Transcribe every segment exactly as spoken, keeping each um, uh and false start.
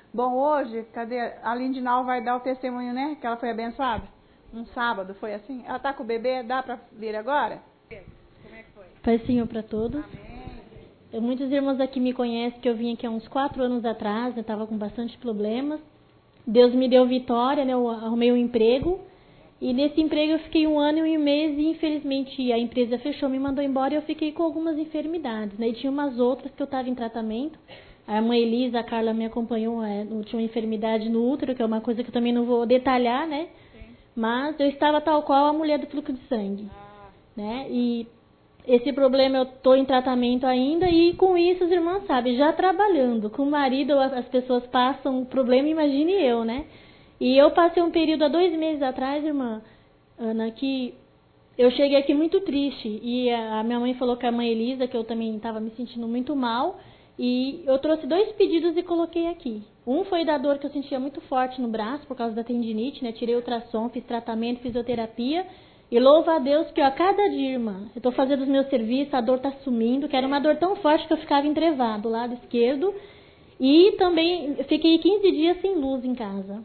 Bom, hoje, cadê? A Lindinal vai dar o testemunho, né? Que ela foi abençoada. Um sábado, foi assim? Ela tá com o bebê, dá para vir agora? Como é que foi? Paz Senhor para todos. Amém. Muitos irmãos aqui me conhecem que eu vim aqui há uns quatro anos atrás, eu estava com bastante problemas. Deus me deu vitória, né? Eu arrumei um emprego. E nesse emprego eu fiquei um ano e um mês e infelizmente a empresa fechou, me mandou embora e eu fiquei com algumas enfermidades, né? E tinha umas outras que eu estava em tratamento. A mãe Elisa, a Carla me acompanhou, é, tinha uma enfermidade no útero, que é uma coisa que eu também não vou detalhar, né? Sim. Mas eu estava tal qual a mulher do fluxo de sangue, Ah. né? E esse problema eu estou em tratamento ainda e com isso os irmãos sabem, já trabalhando. Com o marido as pessoas passam o problema, imagine eu, né? E eu passei um período há dois meses atrás, irmã Ana, que eu cheguei aqui muito triste. E a minha mãe falou que a mãe Elisa, que eu também estava me sentindo muito mal. E eu trouxe dois pedidos e coloquei aqui. Um foi da dor que eu sentia muito forte no braço por causa da tendinite, né? Tirei ultrassom, fiz tratamento, fisioterapia. E louva a Deus que ó, a cada dia, irmã, eu estou fazendo os meus serviços, a dor está sumindo, que era uma dor tão forte que eu ficava entrevado do lado esquerdo. E também fiquei quinze dias sem luz em casa.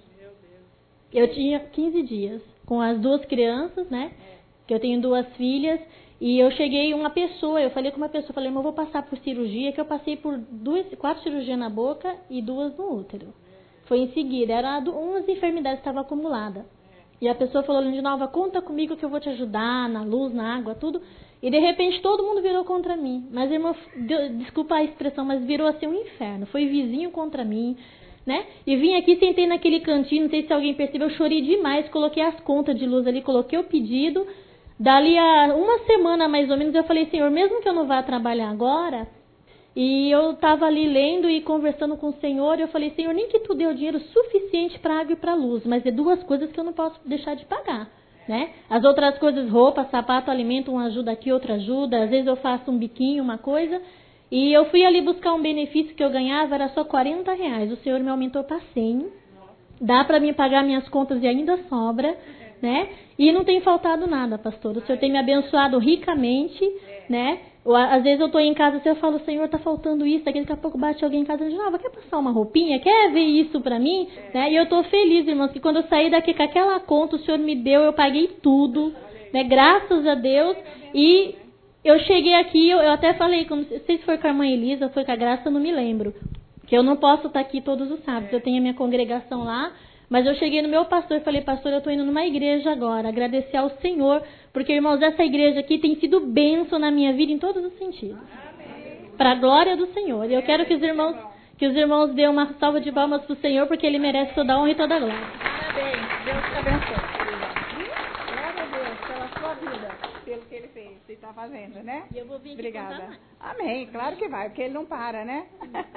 Eu tinha quinze dias com as duas crianças, né? Que eu tenho duas filhas. E eu cheguei uma pessoa, eu falei com uma pessoa, falei, mas eu vou passar por cirurgia, que eu passei por duas, quatro cirurgias na boca e duas no útero. Foi em seguida, era umas enfermidades que estavam acumuladas. E a pessoa falou, Lindinalva, conta comigo que eu vou te ajudar na luz, na água, tudo. E de repente todo mundo virou contra mim. Mas, irmão, desculpa a expressão, mas virou assim um inferno. Foi vizinho contra mim, né? E vim aqui, sentei naquele cantinho, não sei se alguém percebeu, eu chorei demais, coloquei as contas de luz ali, coloquei o pedido. Dali a uma semana mais ou menos eu falei, Senhor, mesmo que eu não vá trabalhar agora, e eu estava ali lendo e conversando com o Senhor, eu falei, Senhor, nem que tu dê o dinheiro suficiente para água e para luz, mas é duas coisas que eu não posso deixar de pagar, né? As outras coisas, roupa, sapato, alimento, uma ajuda aqui, outra ajuda, às vezes eu faço um biquinho, uma coisa, e eu fui ali buscar um benefício que eu ganhava, era só quarenta reais, o Senhor me aumentou para cem, dá para mim pagar minhas contas e ainda sobra, né? E não tem faltado nada, pastor. O Senhor tem me abençoado ricamente, né? Às vezes eu estou em casa e eu falo, Senhor, está faltando isso. Daqui a pouco bate alguém em casa e diz, ah, quer passar uma roupinha? Quer ver isso para mim? Né? E eu estou feliz, irmãos, que quando eu saí daqui com aquela conta, o Senhor me deu, eu paguei tudo, né? Graças a Deus. E eu cheguei aqui, eu, eu até falei, não sei se foi com a irmã Elisa, foi com a Graça, eu não me lembro. Que eu não posso estar aqui todos os sábados. Eu tenho a minha congregação lá. Mas eu cheguei no meu pastor e falei, pastor, eu estou indo numa igreja agora, agradecer ao Senhor, porque, irmãos, essa igreja aqui tem sido bênção na minha vida em todos os sentidos. Para a glória do Senhor. E eu quero que os irmãos, que os irmãos dêem uma salva de palmas para o Senhor, porque Ele merece toda a honra e toda a glória. Parabéns, Deus te abençoe. Glória a Deus pela sua vida, pelo que Ele fez, você está fazendo, né? E eu vou vir aqui Obrigada. contar mais. Amém, claro que vai, porque Ele não para, né?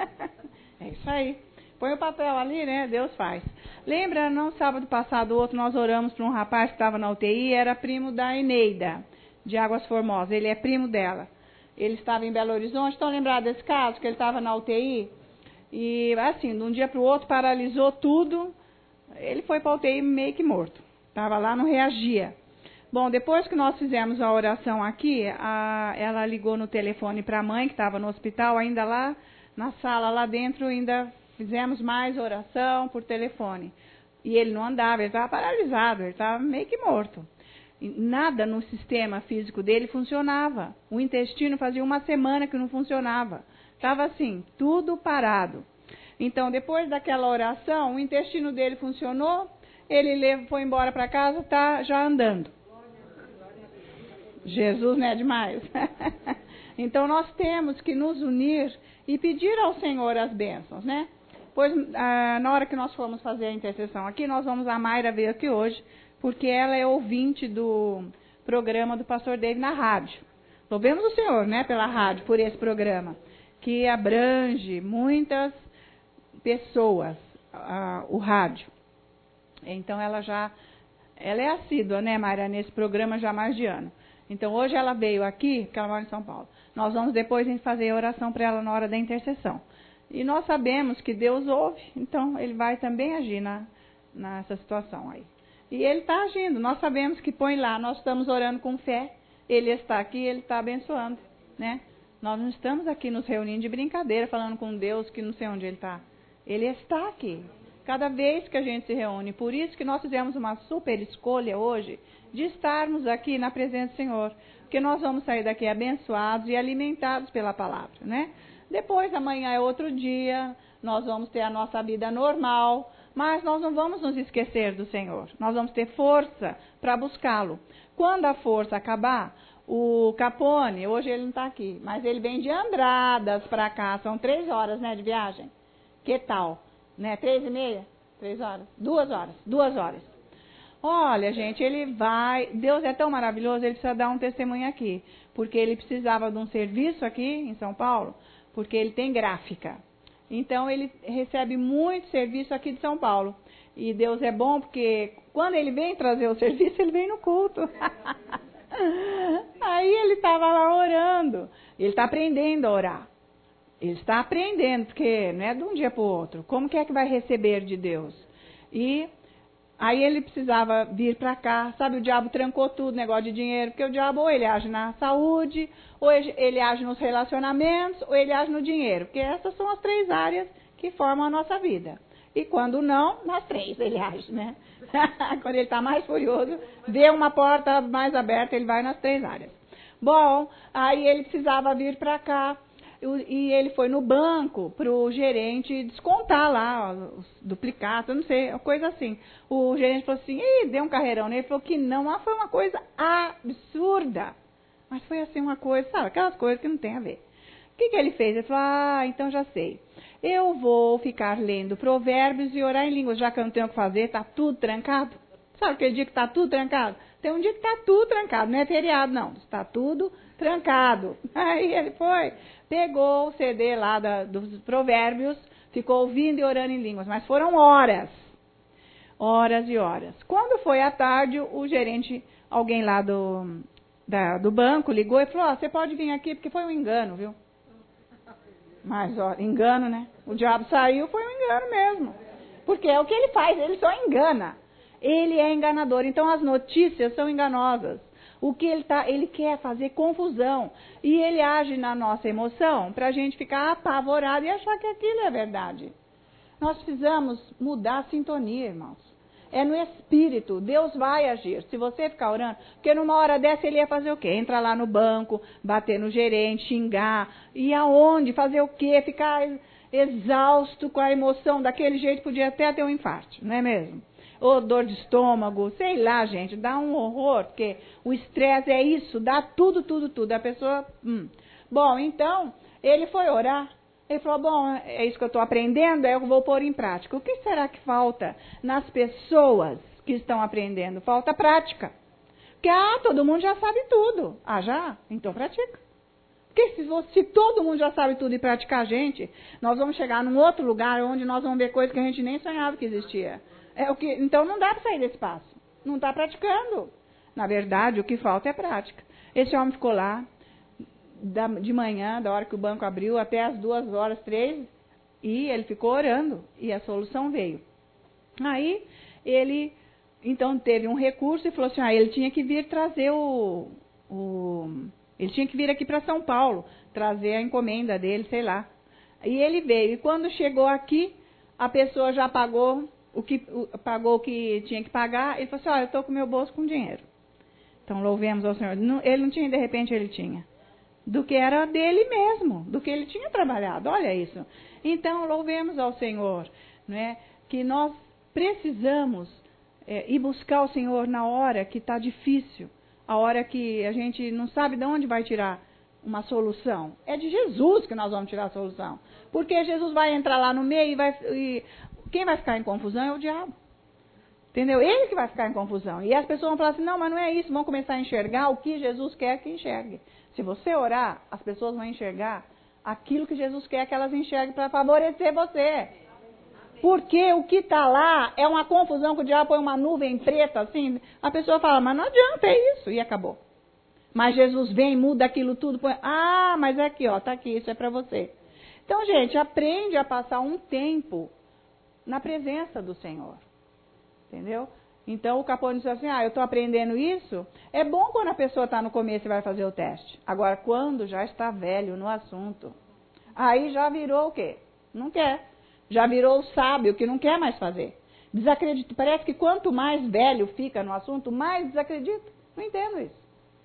É isso aí. Põe o papel ali, né? Deus faz. Lembra, no sábado passado, outro, nós oramos para um rapaz que estava na U T I, era primo da Eneida, de Águas Formosas. Ele é primo dela. Ele estava em Belo Horizonte. Estão lembrados desse caso, que ele estava na U T I? E, assim, de um dia para o outro, paralisou tudo. Ele foi para a U T I meio que morto. Estava lá, não reagia. Bom, depois que nós fizemos a oração aqui, a, ela ligou no telefone para a mãe, que estava no hospital, ainda lá na sala, lá dentro, ainda... Fizemos mais oração por telefone. E ele não andava, ele estava paralisado, ele estava meio que morto. E nada no sistema físico dele funcionava. O intestino fazia uma semana que não funcionava. Estava assim, tudo parado. Então, depois daquela oração, o intestino dele funcionou, ele foi embora para casa, está já andando. Jesus não é demais. Então, nós temos que nos unir e pedir ao Senhor as bênçãos, né? Pois, ah, na hora que nós formos fazer a intercessão aqui, nós vamos, a Mayra veio aqui hoje, porque ela é ouvinte do programa do pastor David na rádio. Louvemos o Senhor, né, pela rádio, por esse programa, que abrange muitas pessoas, ah, o rádio. Então, ela já, ela é assídua, né, Mayra, nesse programa já há mais de ano. Então, hoje ela veio aqui, porque ela mora em São Paulo. Nós vamos depois fazer a oração para ela na hora da intercessão. E nós sabemos que Deus ouve, então Ele vai também agir na, nessa situação aí. E Ele está agindo, nós sabemos que põe lá, nós estamos orando com fé, Ele está aqui, Ele está abençoando, né? Nós não estamos aqui nos reunindo de brincadeira, falando com Deus que não sei onde Ele está. Ele está aqui. Cada vez que a gente se reúne. Por isso que nós fizemos uma super escolha hoje de estarmos aqui na presença do Senhor. Porque nós vamos sair daqui abençoados e alimentados pela palavra, né? Depois, amanhã é outro dia, nós vamos ter a nossa vida normal, mas nós não vamos nos esquecer do Senhor. Nós vamos ter força para buscá-lo. Quando a força acabar, o Capone, hoje ele não está aqui, mas ele vem de Andradas para cá, são três horas, né, de viagem. Que tal? Né, três e meia? Três horas? Duas horas, duas horas. Olha, gente, ele vai, Deus é tão maravilhoso, ele precisa dar um testemunho aqui, porque ele precisava de um serviço aqui em São Paulo, porque ele tem gráfica. Então, ele recebe muito serviço aqui de São Paulo. E Deus é bom, porque quando ele vem trazer o serviço, ele vem no culto. Aí ele estava lá orando. Ele está aprendendo a orar. Ele está aprendendo, porque não é de um dia para o outro. Como que é que vai receber de Deus? E aí ele precisava vir para cá. Sabe, o diabo trancou tudo, negócio de dinheiro. Porque o diabo ou ele age na saúde, ou ele age nos relacionamentos, ou ele age no dinheiro. Porque essas são as três áreas que formam a nossa vida. E quando não, nas três ele age, né? Quando ele está mais furioso, vê uma porta mais aberta, ele vai nas três áreas. Bom, aí ele precisava vir para cá, e ele foi no banco para o gerente descontar lá os duplicados, não sei, coisa assim. O gerente falou assim, ih, deu um carreirão nele, ele falou que não, mas foi uma coisa absurda. Mas foi assim uma coisa, sabe, aquelas coisas que não tem a ver. O que, que ele fez? Ele falou, ah, então já sei. Eu vou ficar lendo provérbios e orar em línguas, já que eu não tenho o que fazer, está tudo trancado. Sabe aquele dia que está tudo trancado? Tem um dia que está tudo trancado, não é feriado não, está tudo trancado. Aí ele foi, pegou o C D lá da, dos provérbios, ficou ouvindo e orando em línguas, mas foram horas, horas e horas. Quando foi à tarde, o gerente, alguém lá do, da, do banco ligou e falou, oh, você pode vir aqui porque foi um engano, viu? Mas, ó, engano, né? O diabo saiu, foi um engano mesmo. Porque é o que ele faz, ele só engana. Ele é enganador. Então, as notícias são enganosas. O que ele tá, ele quer fazer confusão. E ele age na nossa emoção para a gente ficar apavorado e achar que aquilo é verdade. Nós precisamos mudar a sintonia, irmãos. É no espírito, Deus vai agir. Se você ficar orando, porque numa hora dessa ele ia fazer o quê? Entrar lá no banco, bater no gerente, xingar. E aonde? Fazer o quê? Ficar exausto com a emoção. Daquele jeito podia até ter um infarto, não é mesmo? Ou dor de estômago, sei lá, gente, dá um horror, porque o estresse é isso, dá tudo, tudo, tudo. A pessoa... Hum. Bom, então, ele foi orar. Ele falou, bom, é isso que eu estou aprendendo, aí eu vou pôr em prática. O que será que falta nas pessoas que estão aprendendo? Falta prática. Porque, ah, todo mundo já sabe tudo. Ah, já? Então pratica. Porque se, se todo mundo já sabe tudo e praticar a gente, nós vamos chegar num outro lugar onde nós vamos ver coisas que a gente nem sonhava que existia. É o que, então não dá para sair desse passo. Não está praticando. Na verdade, o que falta é prática. Esse homem ficou lá, Da, de manhã, da hora que o banco abriu, até as duas horas, três, e ele ficou orando, e a solução veio. Aí, ele, então, teve um recurso e falou assim, ah, ele tinha que vir trazer o... o ele tinha que vir aqui para São Paulo, trazer a encomenda dele, sei lá. E ele veio, e quando chegou aqui, a pessoa já pagou o que, o, pagou o que tinha que pagar, ele falou assim, olha, eu estou com meu bolso com dinheiro. Então, louvemos ao Senhor. Não, ele não tinha, de repente, ele tinha. Do que era dele mesmo, do que ele tinha trabalhado, olha isso. Então, louvemos ao Senhor, né, que nós precisamos é, ir buscar o Senhor na hora que está difícil, a hora que a gente não sabe de onde vai tirar uma solução. É de Jesus que nós vamos tirar a solução, porque Jesus vai entrar lá no meio e, vai, e quem vai ficar em confusão é o diabo. Entendeu? Ele que vai ficar em confusão. E as pessoas vão falar assim, não, mas não é isso, vão começar a enxergar o que Jesus quer que enxergue. Se você orar, as pessoas vão enxergar aquilo que Jesus quer que elas enxerguem para favorecer você. Porque o que está lá é uma confusão que o diabo põe uma nuvem preta assim. A pessoa fala, mas não adianta, é isso. E acabou. Mas Jesus vem, muda aquilo tudo. Põe, ah, mas é aqui, ó, está aqui, isso é para você. Então, gente, aprende a passar um tempo na presença do Senhor. Entendeu? Então, o Capone disse assim, ah, eu estou aprendendo isso. É bom quando a pessoa está no começo e vai fazer o teste. Agora, quando já está velho no assunto, aí já virou o quê? Não quer. Já virou o sábio que não quer mais fazer. Desacredita. Parece que quanto mais velho fica no assunto, mais desacredita. Não entendo isso.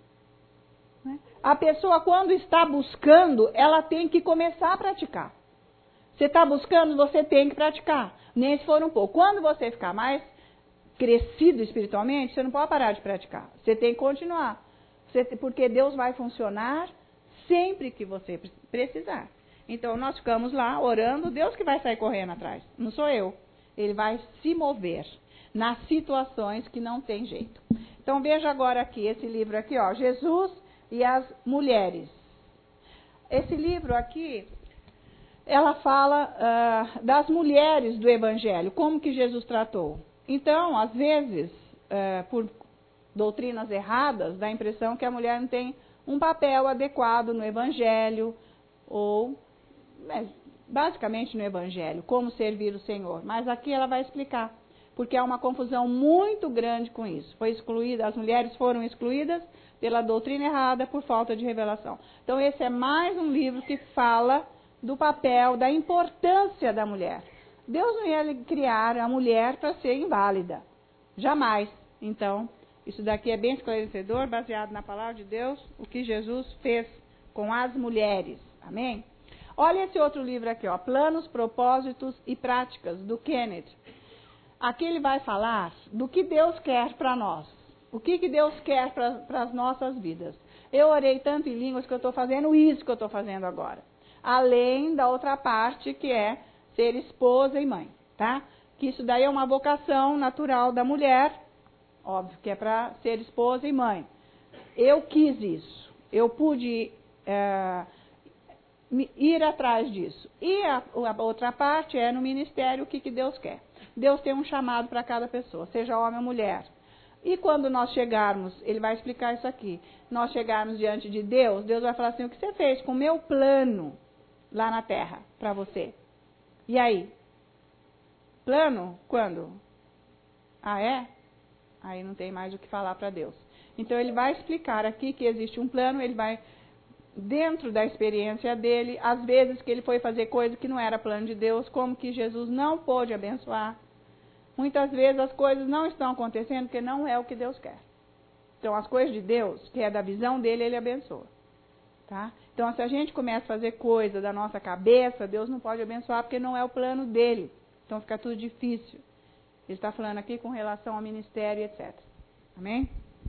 A pessoa, quando está buscando, ela tem que começar a praticar. Você está buscando, você tem que praticar. Nem se for um pouco. Quando você ficar mais crescido espiritualmente, você não pode parar de praticar. Você tem que continuar. Você, porque Deus vai funcionar sempre que você precisar. Então, nós ficamos lá orando, Deus que vai sair correndo atrás. Não sou eu. Ele vai se mover nas situações que não tem jeito. Então, veja agora aqui, esse livro aqui, ó, Jesus e as mulheres. Esse livro aqui, ela fala uh, das mulheres do Evangelho, como que Jesus tratou. Então, às vezes, uh, por doutrinas erradas, dá a impressão que a mulher não tem um papel adequado no Evangelho, ou basicamente no Evangelho, como servir o Senhor. Mas aqui ela vai explicar, porque há uma confusão muito grande com isso. Foi excluída, as mulheres foram excluídas pela doutrina errada por falta de revelação. Então esse é mais um livro que fala do papel, da importância da mulher. Deus não ia criar a mulher para ser inválida. Jamais. Então, isso daqui é bem esclarecedor, baseado na palavra de Deus, o que Jesus fez com as mulheres. Amém? Olha esse outro livro aqui, ó, Planos, Propósitos e Práticas, do Kenneth. Aqui ele vai falar do que Deus quer para nós. O que, que Deus quer para as nossas vidas. Eu orei tanto em línguas que eu estou fazendo isso que eu estou fazendo agora. Além da outra parte, que é ser esposa e mãe, tá? Que isso daí é uma vocação natural da mulher, óbvio que é para ser esposa e mãe. Eu quis isso. Eu pude é, ir atrás disso. E a, a outra parte é no ministério o que, que Deus quer. Deus tem um chamado para cada pessoa, seja homem ou mulher. E quando nós chegarmos, ele vai explicar isso aqui, nós chegarmos diante de Deus, Deus vai falar assim, o que você fez com o meu plano lá na terra para você? E aí? Plano? Quando? Ah, é? Aí não tem mais o que falar para Deus. Então ele vai explicar aqui que existe um plano, ele vai, dentro da experiência dele, às vezes que ele foi fazer coisa que não era plano de Deus, como que Jesus não pôde abençoar. Muitas vezes as coisas não estão acontecendo porque não é o que Deus quer. Então as coisas de Deus, que é da visão dele, ele abençoa. Tá? Então se a gente começa a fazer coisa da nossa cabeça, Deus não pode abençoar porque não é o plano dele. Então fica tudo difícil. Ele está falando aqui com relação ao ministério, etcétera. Amém?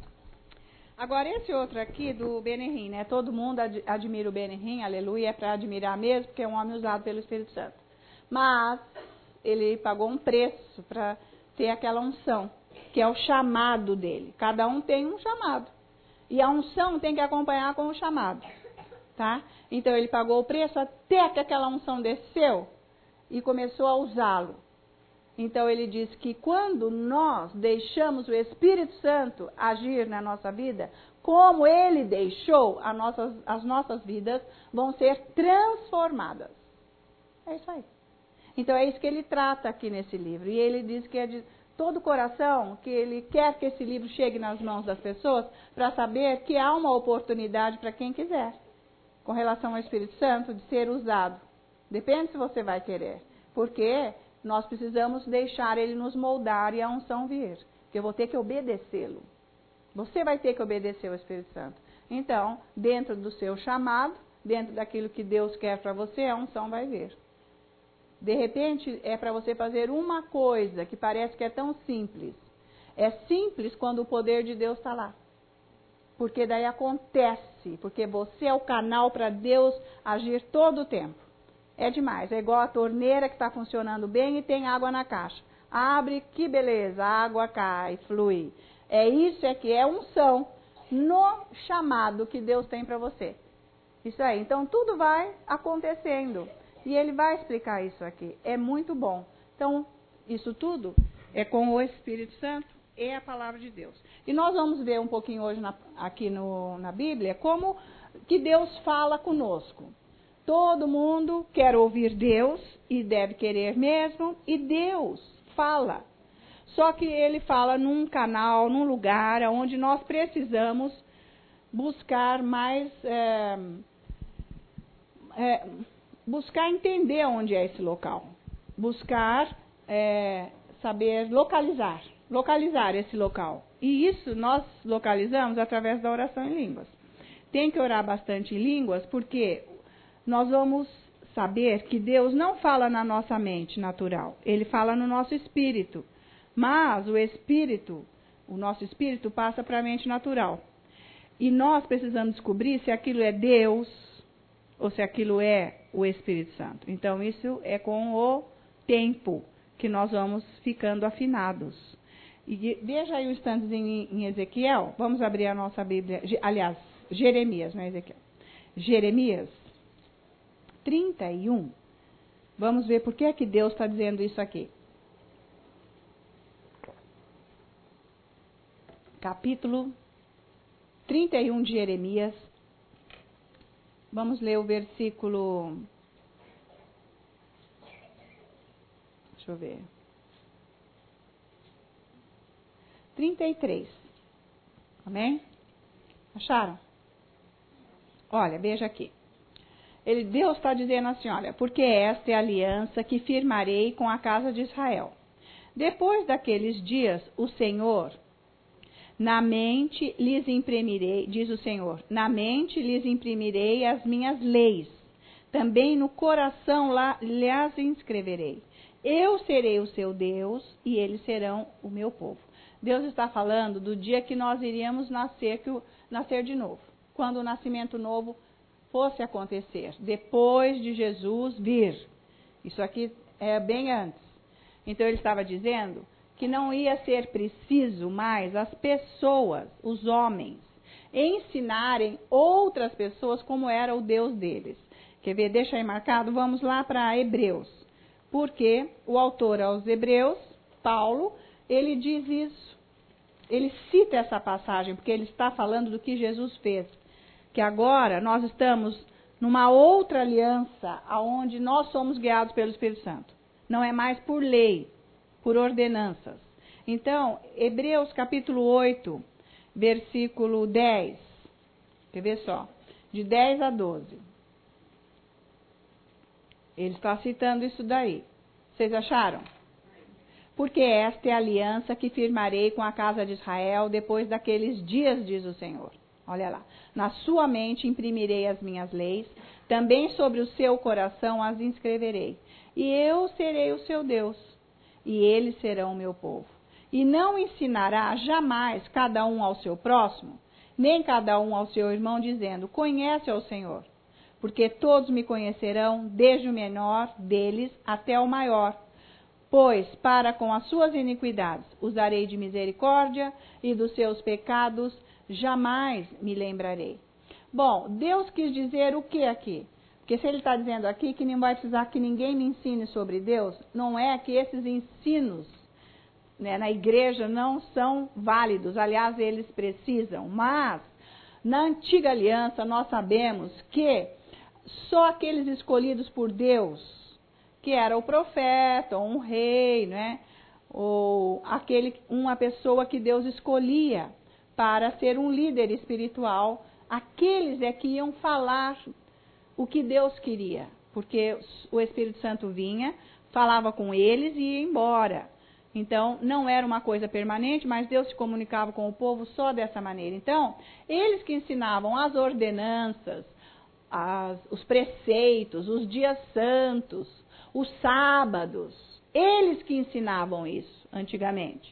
Agora esse outro aqui do Benihim, né? Todo mundo ad- admira o Benihim, aleluia, é para admirar mesmo, porque é um homem usado pelo Espírito Santo. Mas ele pagou um preço para ter aquela unção, que é o chamado dele. Cada um tem um chamado. E a unção tem que acompanhar com o chamado. Tá? Então ele pagou o preço até que aquela unção desceu e começou a usá-lo. Então ele diz que quando nós deixamos o Espírito Santo agir na nossa vida, como ele deixou, as nossas, as nossas vidas vão ser transformadas. É isso aí. Então é isso que ele trata aqui nesse livro. E ele diz que é de todo o coração que ele quer que esse livro chegue nas mãos das pessoas para saber que há uma oportunidade para quem quiser, com relação ao Espírito Santo, de ser usado. Depende se você vai querer. Porque nós precisamos deixar ele nos moldar e a unção vir. Porque eu vou ter que obedecê-lo. Você vai ter que obedecer ao Espírito Santo. Então, dentro do seu chamado, dentro daquilo que Deus quer para você, a unção vai vir. De repente, é para você fazer uma coisa que parece que é tão simples. É simples quando o poder de Deus está lá. Porque daí acontece. Porque você é o canal para Deus agir todo o tempo. É demais. É igual a torneira que está funcionando bem e tem água na caixa. Abre, que beleza, a água cai, flui. É isso é que é unção no chamado que Deus tem para você. Isso aí. Então, tudo vai acontecendo. E ele vai explicar isso aqui. É muito bom. Então, isso tudo é com o Espírito Santo e a palavra de Deus. E nós vamos ver um pouquinho hoje na, aqui no, na Bíblia como que Deus fala conosco. Todo mundo quer ouvir Deus e deve querer mesmo. E Deus fala. Só que ele fala num canal, num lugar onde nós precisamos buscar mais... É, é, buscar entender onde é esse local. buscar é, saber localizar, localizar esse local. E isso nós localizamos através da oração em línguas. Tem que orar bastante em línguas, porque nós vamos saber que Deus não fala na nossa mente natural, Ele fala no nosso espírito. Mas o espírito, o nosso espírito passa para a mente natural. E nós precisamos descobrir se aquilo é Deus ou se aquilo é o Espírito Santo. Então, isso é com o tempo que nós vamos ficando afinados. E veja aí um instantezinho em Ezequiel. Vamos abrir a nossa Bíblia. Aliás, Jeremias, não é Ezequiel. Jeremias trinta e um. Vamos ver por que é que Deus está dizendo isso aqui. Capítulo trinta e um de Jeremias. Vamos ler o versículo... Deixa eu ver. trinta e três. Amém? Acharam? Olha, veja aqui. Ele, Deus está dizendo assim, olha, porque esta é a aliança que firmarei com a casa de Israel. Depois daqueles dias, o Senhor, na mente lhes imprimirei, diz o Senhor, na mente lhes imprimirei as minhas leis, também no coração lá, lhes inscreverei. Eu serei o seu Deus e eles serão o meu povo. Deus está falando do dia que nós iríamos nascer, que o, nascer de novo. Quando o nascimento novo fosse acontecer. Depois de Jesus vir. Isso aqui é bem antes. Então ele estava dizendo que não ia ser preciso mais as pessoas, os homens, ensinarem outras pessoas como era o Deus deles. Quer ver? Deixa aí marcado. Vamos lá para Hebreus. Porque o autor aos Hebreus, Paulo, ele diz isso. Ele cita essa passagem, porque ele está falando do que Jesus fez. Que agora nós estamos numa outra aliança, onde nós somos guiados pelo Espírito Santo. Não é mais por lei, por ordenanças. Então, Hebreus capítulo oito, versículo dez. Quer ver só? De dez a doze. Ele está citando isso daí. Vocês acharam? Porque esta é a aliança que firmarei com a casa de Israel depois daqueles dias, diz o Senhor. Olha lá. Na sua mente imprimirei as minhas leis, também sobre o seu coração as inscreverei. E eu serei o seu Deus, e eles serão o meu povo. E não ensinará jamais cada um ao seu próximo, nem cada um ao seu irmão, dizendo, conhece ao Senhor. Porque todos me conhecerão, desde o menor deles até o maior. Pois, para com as suas iniquidades, usarei de misericórdia, e dos seus pecados jamais me lembrarei. Bom, Deus quis dizer o que aqui? Porque se ele está dizendo aqui que não vai precisar que ninguém me ensine sobre Deus, não é que esses ensinos, né, na igreja não são válidos. Aliás, eles precisam. Mas, na antiga aliança, nós sabemos que só aqueles escolhidos por Deus, que era o profeta, ou um rei, né, ou aquele, uma pessoa que Deus escolhia para ser um líder espiritual, aqueles é que iam falar o que Deus queria, porque o Espírito Santo vinha, falava com eles e ia embora. Então, não era uma coisa permanente, mas Deus se comunicava com o povo só dessa maneira. Então, eles que ensinavam as ordenanças, as, os preceitos, os dias santos, os sábados, eles que ensinavam isso antigamente.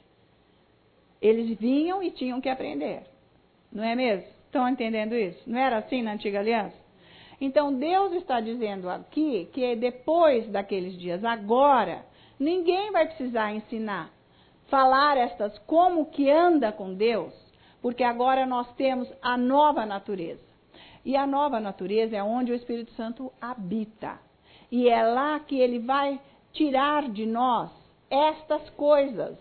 Eles vinham e tinham que aprender. Não é mesmo? Estão entendendo isso? Não era assim na antiga aliança? Então, Deus está dizendo aqui que depois daqueles dias, agora, ninguém vai precisar ensinar, falar estas como que anda com Deus, porque agora nós temos a nova natureza. E a nova natureza é onde o Espírito Santo habita. E é lá que ele vai tirar de nós estas coisas.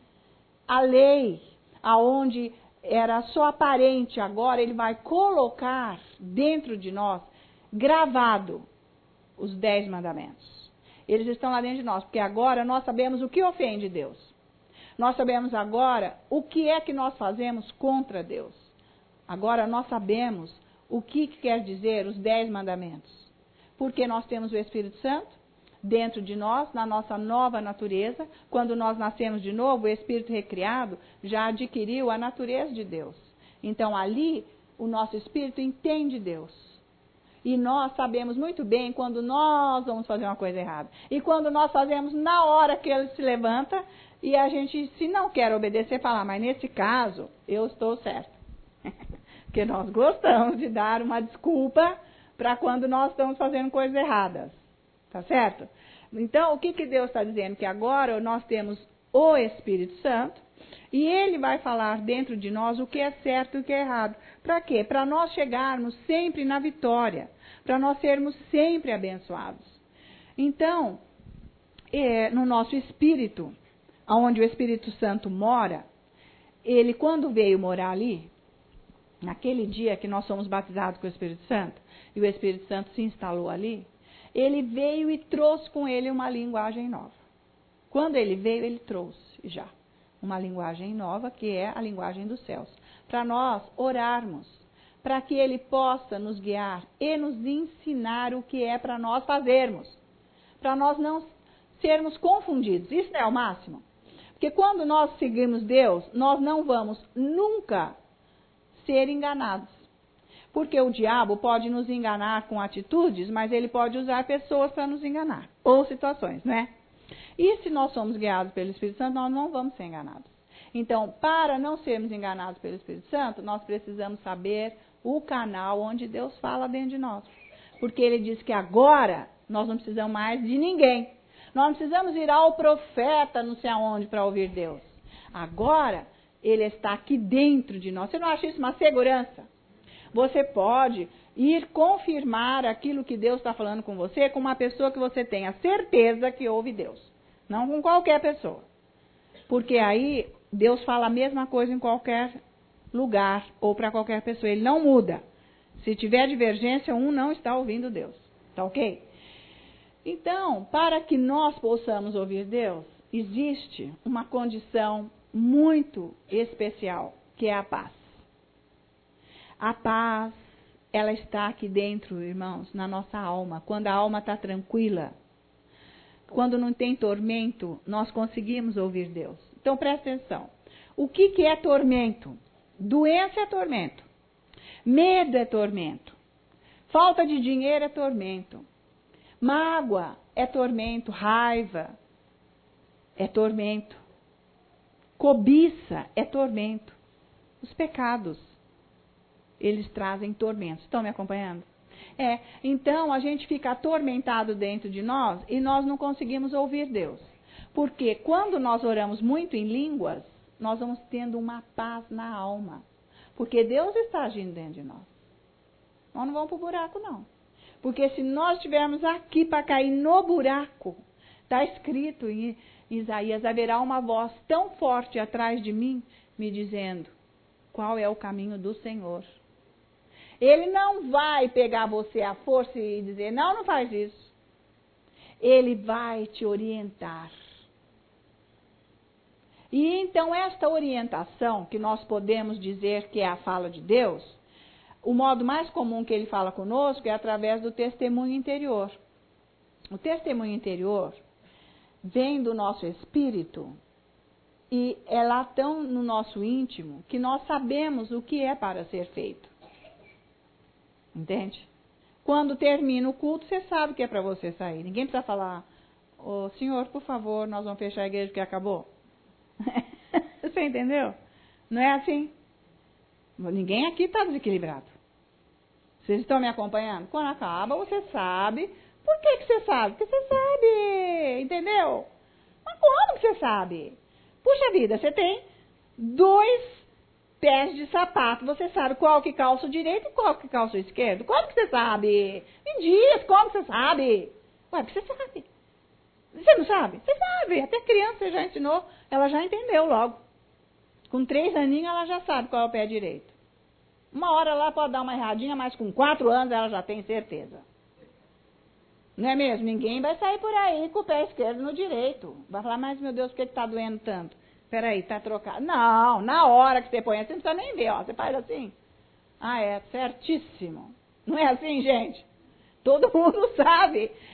A lei, aonde era só aparente, agora ele vai colocar dentro de nós, gravado, os dez mandamentos. Eles estão lá dentro de nós, porque agora nós sabemos o que ofende Deus. Nós sabemos agora o que é que nós fazemos contra Deus. Agora nós sabemos o que quer dizer os dez mandamentos. Porque nós temos o Espírito Santo, dentro de nós, na nossa nova natureza. Quando nós nascemos de novo, o espírito recriado já adquiriu a natureza de Deus. Então ali, o nosso espírito entende Deus. E nós sabemos muito bem quando nós vamos fazer uma coisa errada. E quando nós fazemos na hora que ele se levanta, e a gente, se não quer obedecer, fala, mas nesse caso, eu estou certo. Porque nós gostamos de dar uma desculpa para quando nós estamos fazendo coisas erradas. Tá certo? Então, o que, que Deus está dizendo? Que agora nós temos o Espírito Santo e ele vai falar dentro de nós o que é certo e o que é errado. Para quê? Para nós chegarmos sempre na vitória. Para nós sermos sempre abençoados. Então, é, no nosso espírito, onde o Espírito Santo mora, ele quando veio morar ali, naquele dia que nós somos batizados com o Espírito Santo, e o Espírito Santo se instalou ali, ele veio e trouxe com ele uma linguagem nova. Quando ele veio, ele trouxe já uma linguagem nova, que é a linguagem dos céus, para nós orarmos, para que ele possa nos guiar e nos ensinar o que é para nós fazermos, para nós não sermos confundidos. Isso não é o máximo? Porque quando nós seguimos Deus, nós não vamos nunca ser enganados. Porque o diabo pode nos enganar com atitudes, mas ele pode usar pessoas para nos enganar, ou situações, não é? E se nós somos guiados pelo Espírito Santo, nós não vamos ser enganados. Então, para não sermos enganados pelo Espírito Santo, nós precisamos saber o canal onde Deus fala dentro de nós. Porque ele diz que agora nós não precisamos mais de ninguém. Nós não precisamos ir ao profeta não sei aonde para ouvir Deus. Agora, ele está aqui dentro de nós. Você não acha isso uma segurança? Você pode ir confirmar aquilo que Deus está falando com você com uma pessoa que você tenha certeza que ouve Deus. Não com qualquer pessoa. Porque aí Deus fala a mesma coisa em qualquer lugar ou para qualquer pessoa. Ele não muda. Se tiver divergência, um não está ouvindo Deus. Tá ok? Então, para que nós possamos ouvir Deus, existe uma condição muito especial, que é a paz. A paz, ela está aqui dentro, irmãos, na nossa alma. Quando a alma está tranquila, quando não tem tormento, nós conseguimos ouvir Deus. Então, presta atenção. O que, que é tormento? Doença é tormento. Medo é tormento. Falta de dinheiro é tormento. Mágoa é tormento. Raiva é tormento. Cobiça é tormento. Os pecados, eles trazem tormentos. Estão me acompanhando? É, então a gente fica atormentado dentro de nós e nós não conseguimos ouvir Deus. Porque quando nós oramos muito em línguas, nós vamos tendo uma paz na alma. Porque Deus está agindo dentro de nós. Nós não vamos para o buraco, não. Porque se nós estivermos aqui para cair no buraco, está escrito em Isaías, haverá uma voz tão forte atrás de mim, me dizendo qual é o caminho do Senhor. Ele não vai pegar você à força e dizer, não, não faz isso. Ele vai te orientar. E então esta orientação, que nós podemos dizer que é a fala de Deus, o modo mais comum que ele fala conosco é através do testemunho interior. O testemunho interior vem do nosso espírito e é lá tão no nosso íntimo que nós sabemos o que é para ser feito. Entende? Quando termina o culto, você sabe o que é para você sair. Ninguém precisa falar, ô senhor, por favor, nós vamos fechar a igreja porque acabou. Você entendeu? Não é assim? Ninguém aqui está desequilibrado. Vocês estão me acompanhando? Quando acaba, você sabe. Por que, que você sabe? Porque você sabe. Entendeu? Mas como que você sabe? Puxa vida, você tem dois pés de sapato. Você sabe qual que calça o direito e qual que calça o esquerdo. Como que você sabe? Me diz, como que você sabe? Ué, porque você sabe. Você não sabe? Você sabe. Até criança você já ensinou, ela já entendeu logo. Com três aninhos ela já sabe qual é o pé direito. Uma hora ela pode dar uma erradinha, mas com quatro anos ela já tem certeza. Não é mesmo? Ninguém vai sair por aí com o pé esquerdo no direito. Vai falar, mas meu Deus, por que está doendo tanto? Peraí, está trocado. Não, na hora que você põe assim, você não precisa nem ver, ó. Você faz assim. Ah, é, certíssimo. Não é assim, gente? Todo mundo sabe.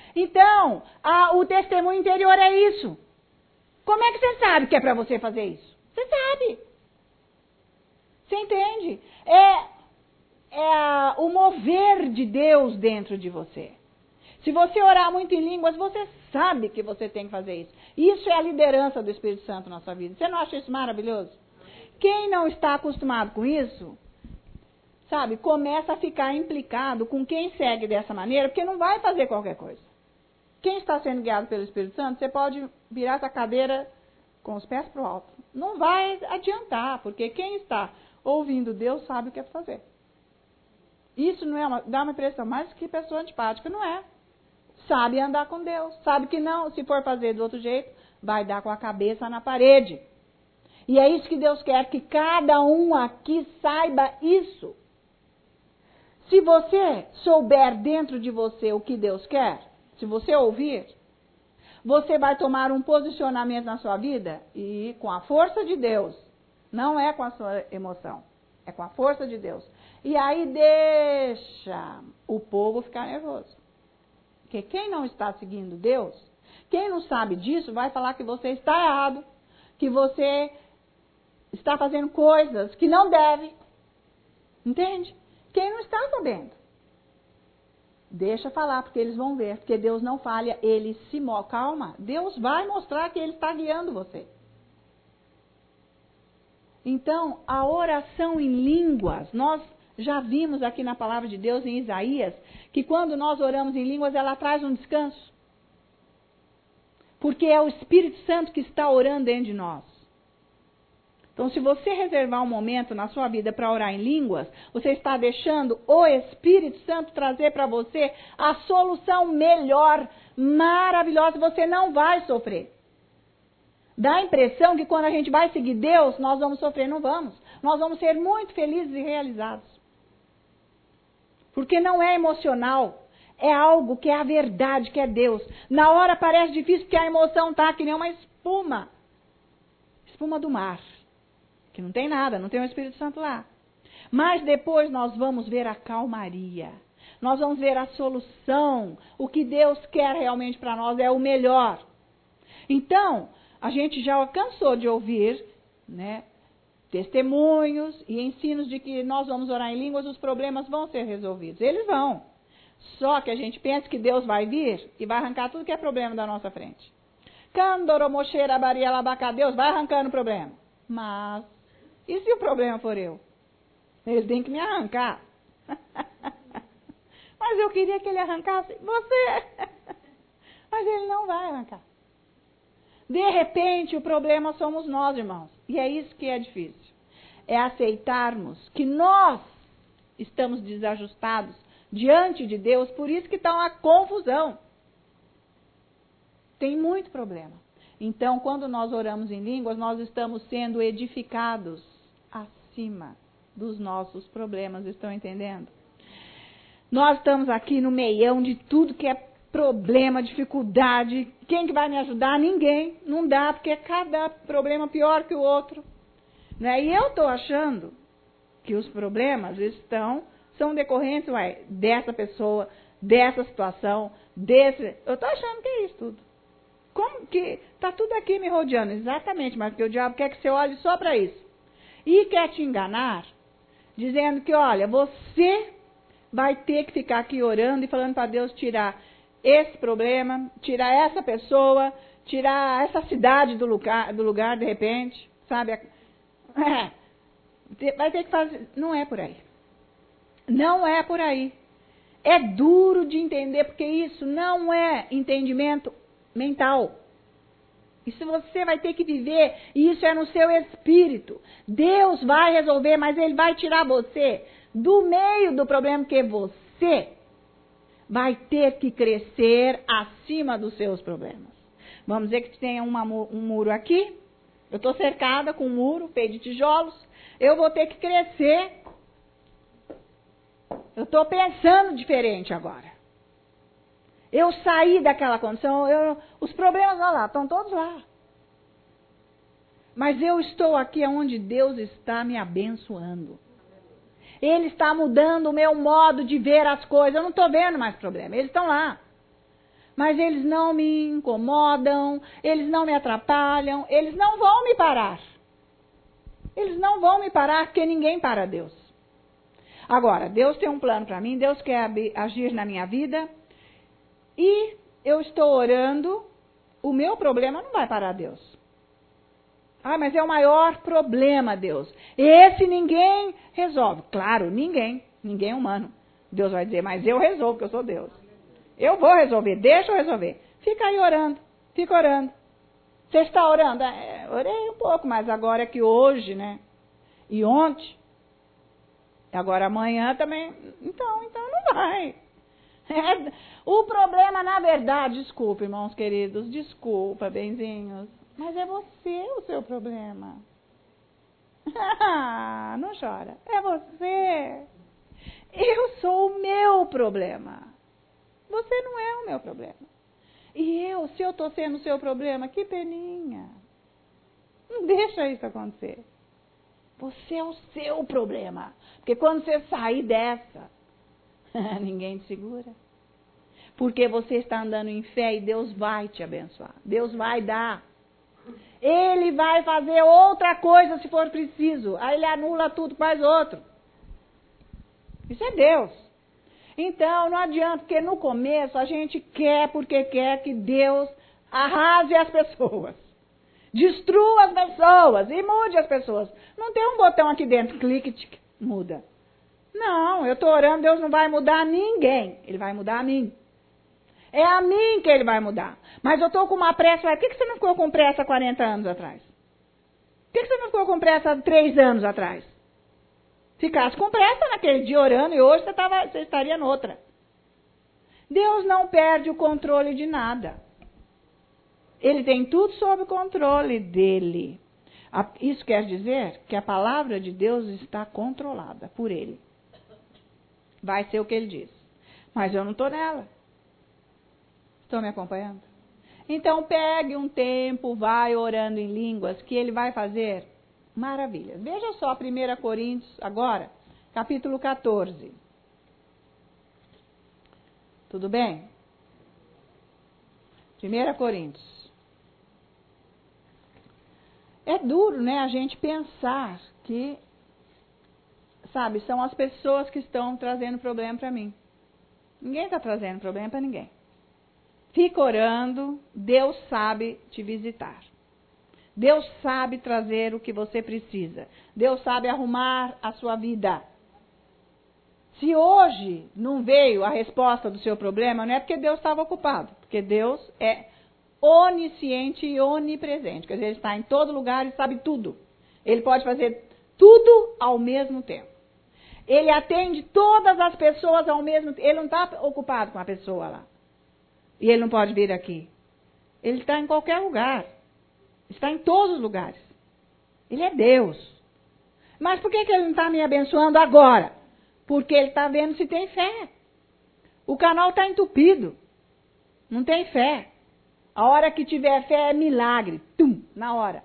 Então, a, o testemunho interior é isso. Como é que você sabe que é para você fazer isso? Você sabe. Você entende? É, é a, o mover de Deus dentro de você. Se você orar muito em línguas, você sabe que você tem que fazer isso. Isso é a liderança do Espírito Santo na sua vida. Você não acha isso maravilhoso? Quem não está acostumado com isso, sabe, começa a ficar implicado com quem segue dessa maneira, porque não vai fazer qualquer coisa. Quem está sendo guiado pelo Espírito Santo, você pode virar essa cadeira com os pés para o alto. Não vai adiantar, porque quem está ouvindo Deus sabe o que é fazer. Isso não é uma, dá uma impressão mais que pessoa antipática, não é. Sabe andar com Deus, sabe que não, se for fazer do outro jeito, vai dar com a cabeça na parede. E é isso que Deus quer, que cada um aqui saiba isso. Se você souber dentro de você o que Deus quer, se você ouvir, você vai tomar um posicionamento na sua vida e com a força de Deus, não é com a sua emoção, é com a força de Deus. E aí deixa o povo ficar nervoso. Porque quem não está seguindo Deus, quem não sabe disso, vai falar que você está errado, que você está fazendo coisas que não deve. Entende? Quem não está sabendo. Deixa falar, porque eles vão ver. Porque Deus não falha, ele se move. Calma, Deus vai mostrar que ele está guiando você. Então, a oração em línguas, nós já vimos aqui na palavra de Deus em Isaías, que quando nós oramos em línguas, ela traz um descanso. Porque é o Espírito Santo que está orando dentro de nós. Então, se você reservar um momento na sua vida para orar em línguas, você está deixando o Espírito Santo trazer para você a solução melhor, maravilhosa, você não vai sofrer. Dá a impressão que quando a gente vai seguir Deus, nós vamos sofrer, não vamos. Nós vamos ser muito felizes e realizados. Porque não é emocional, é algo que é a verdade, que é Deus. Na hora parece difícil porque a emoção está que nem uma espuma. Espuma do mar. Que não tem nada, não tem o Espírito Santo lá. Mas depois nós vamos ver a calmaria. Nós vamos ver a solução. O que Deus quer realmente para nós é o melhor. Então, a gente já cansou de ouvir, né, testemunhos e ensinos de que nós vamos orar em línguas, os problemas vão ser resolvidos. Eles vão. Só que a gente pensa que Deus vai vir e vai arrancar tudo que é problema da nossa frente. Candoromocheira barialabacá, Deus vai arrancando o problema. Mas, e se o problema for eu? Ele tem que me arrancar. Mas eu queria que ele arrancasse você. Mas ele não vai arrancar. De repente, o problema somos nós, irmãos. E é isso que é difícil. É aceitarmos que nós estamos desajustados diante de Deus, por isso que está uma confusão. Tem muito problema. Então, quando nós oramos em línguas, nós estamos sendo edificados acima dos nossos problemas, estão entendendo? Nós estamos aqui no meião de tudo que é problema, dificuldade. Quem que vai me ajudar? Ninguém. Não dá, porque cada problema pior que o outro. Né? E eu estou achando que os problemas estão, são decorrentes ué, dessa pessoa, dessa situação, desse... Eu estou achando que é isso tudo. Como que está tudo aqui me rodeando? Exatamente, mas porque o diabo quer que você olhe só para isso. E quer te enganar, dizendo que, olha, você vai ter que ficar aqui orando e falando para Deus tirar esse problema, tirar essa pessoa, tirar essa cidade do lugar, do lugar de repente, sabe? É, vai ter que fazer. Não é por aí. Não é por aí. É duro de entender, porque isso não é entendimento mental. Isso você vai ter que viver, e isso é no seu espírito. Deus vai resolver, mas Ele vai tirar você do meio do problema, que você vai ter que crescer acima dos seus problemas. Vamos dizer que tem uma, um muro aqui, eu estou cercada com um muro feito de tijolos, eu vou ter que crescer. Eu estou pensando diferente agora. Eu saí daquela condição, eu, os problemas lá, lá, estão todos lá. Mas eu estou aqui onde Deus está me abençoando. Ele está mudando o meu modo de ver as coisas. Eu não estou vendo mais problema, eles estão lá. mas eles não me incomodam, eles não me atrapalham, eles não vão me parar. Eles não vão me parar porque ninguém para Deus. Agora, Deus tem um plano para mim, Deus quer agir na minha vida e eu estou orando, o meu problema não vai parar Deus. Ah, mas é o maior problema, Deus. Esse ninguém resolve. Claro, ninguém. Ninguém é humano. Deus vai dizer, mas eu resolvo, porque eu sou Deus. Eu vou resolver, deixa eu resolver. Fica aí orando, fica orando. Você está orando? É, orei um pouco, mas agora é que hoje, né? E ontem. Agora amanhã também. Então, então não vai. É, o problema, na verdade, desculpa, irmãos queridos, desculpa, benzinhos, mas é você o seu problema. Não chora, é você. Eu sou o meu problema. Você não é o meu problema. E eu, se eu estou sendo o seu problema, que peninha. Não deixa isso acontecer. Você é o seu problema. Porque quando você sair dessa, ninguém te segura. Porque você está andando em fé e Deus vai te abençoar. Deus vai dar. Ele vai fazer outra coisa se for preciso. Aí ele anula tudo, faz outro. Isso é Deus. Então, não adianta, porque no começo a gente quer porque quer que Deus arrase as pessoas. Destrua as pessoas e mude as pessoas. Não tem um botão aqui dentro, clique, tic, muda. Não, eu estou orando, Deus não vai mudar ninguém. Ele vai mudar a mim. É a mim que ele vai mudar. Mas eu estou com uma pressa. Por que você não ficou com pressa quarenta anos atrás? Por que você não ficou com pressa três anos atrás? Ficasse com pressa naquele dia orando e hoje você, tava, você estaria noutra. Deus não perde o controle de nada. Ele tem tudo sob controle dele. Isso quer dizer que a palavra de Deus está controlada por ele. Vai ser o que ele diz. Mas eu não estou nela. Estão me acompanhando? Então pegue um tempo, vai orando em línguas, que ele vai fazer maravilhas. Veja só primeira Coríntios, agora, capítulo quatorze. Tudo bem? primeira Coríntios. É duro, né, a gente pensar que, sabe, são as pessoas que estão trazendo problema para mim. Ninguém está trazendo problema para ninguém. Fica orando, Deus sabe te visitar. Deus sabe trazer o que você precisa. Deus sabe arrumar a sua vida. Se hoje não veio a resposta do seu problema, não é porque Deus estava ocupado. Porque Deus é onisciente e onipresente. Quer dizer, Ele está em todo lugar e sabe tudo. Ele pode fazer tudo ao mesmo tempo. Ele atende todas as pessoas ao mesmo tempo. Ele não está ocupado com a pessoa lá. E ele não pode vir aqui. Ele está em qualquer lugar. Está em todos os lugares. Ele é Deus. Mas por que, que ele não está me abençoando agora? Porque ele está vendo se tem fé. O canal está entupido. Não tem fé. A hora que tiver fé é milagre. Tum, na hora.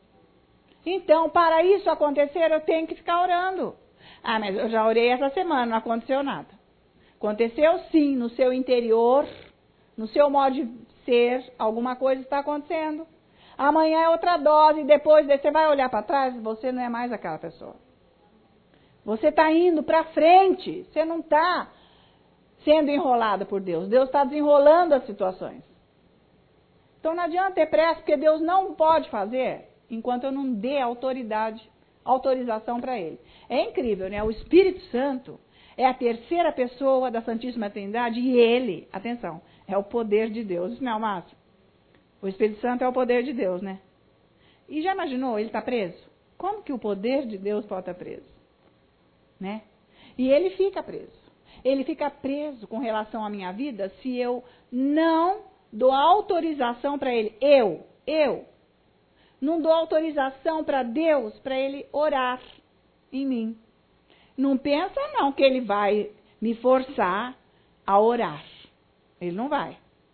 Então, para isso acontecer, eu tenho que ficar orando. Ah, mas eu já orei essa semana, não aconteceu nada. Aconteceu sim, no seu interior, no seu modo de ser, alguma coisa está acontecendo. Amanhã é outra dose, depois você vai olhar para trás, você não é mais aquela pessoa. Você está indo para frente, você não está sendo enrolado por Deus. Deus está desenrolando as situações. Então não adianta ter pressa, porque Deus não pode fazer enquanto eu não dê autoridade, autorização para Ele. É incrível, né? O Espírito Santo é a terceira pessoa da Santíssima Trindade e Ele, atenção, é o poder de Deus. Isso não é o máximo? O Espírito Santo é o poder de Deus, né? E já imaginou, ele está preso? Como que o poder de Deus pode estar preso? Né? E ele fica preso. Ele fica preso com relação à minha vida se eu não dou autorização para ele. Eu, eu, não dou autorização para Deus para ele orar em mim. Não pensa não que ele vai me forçar a orar. Ele não vai.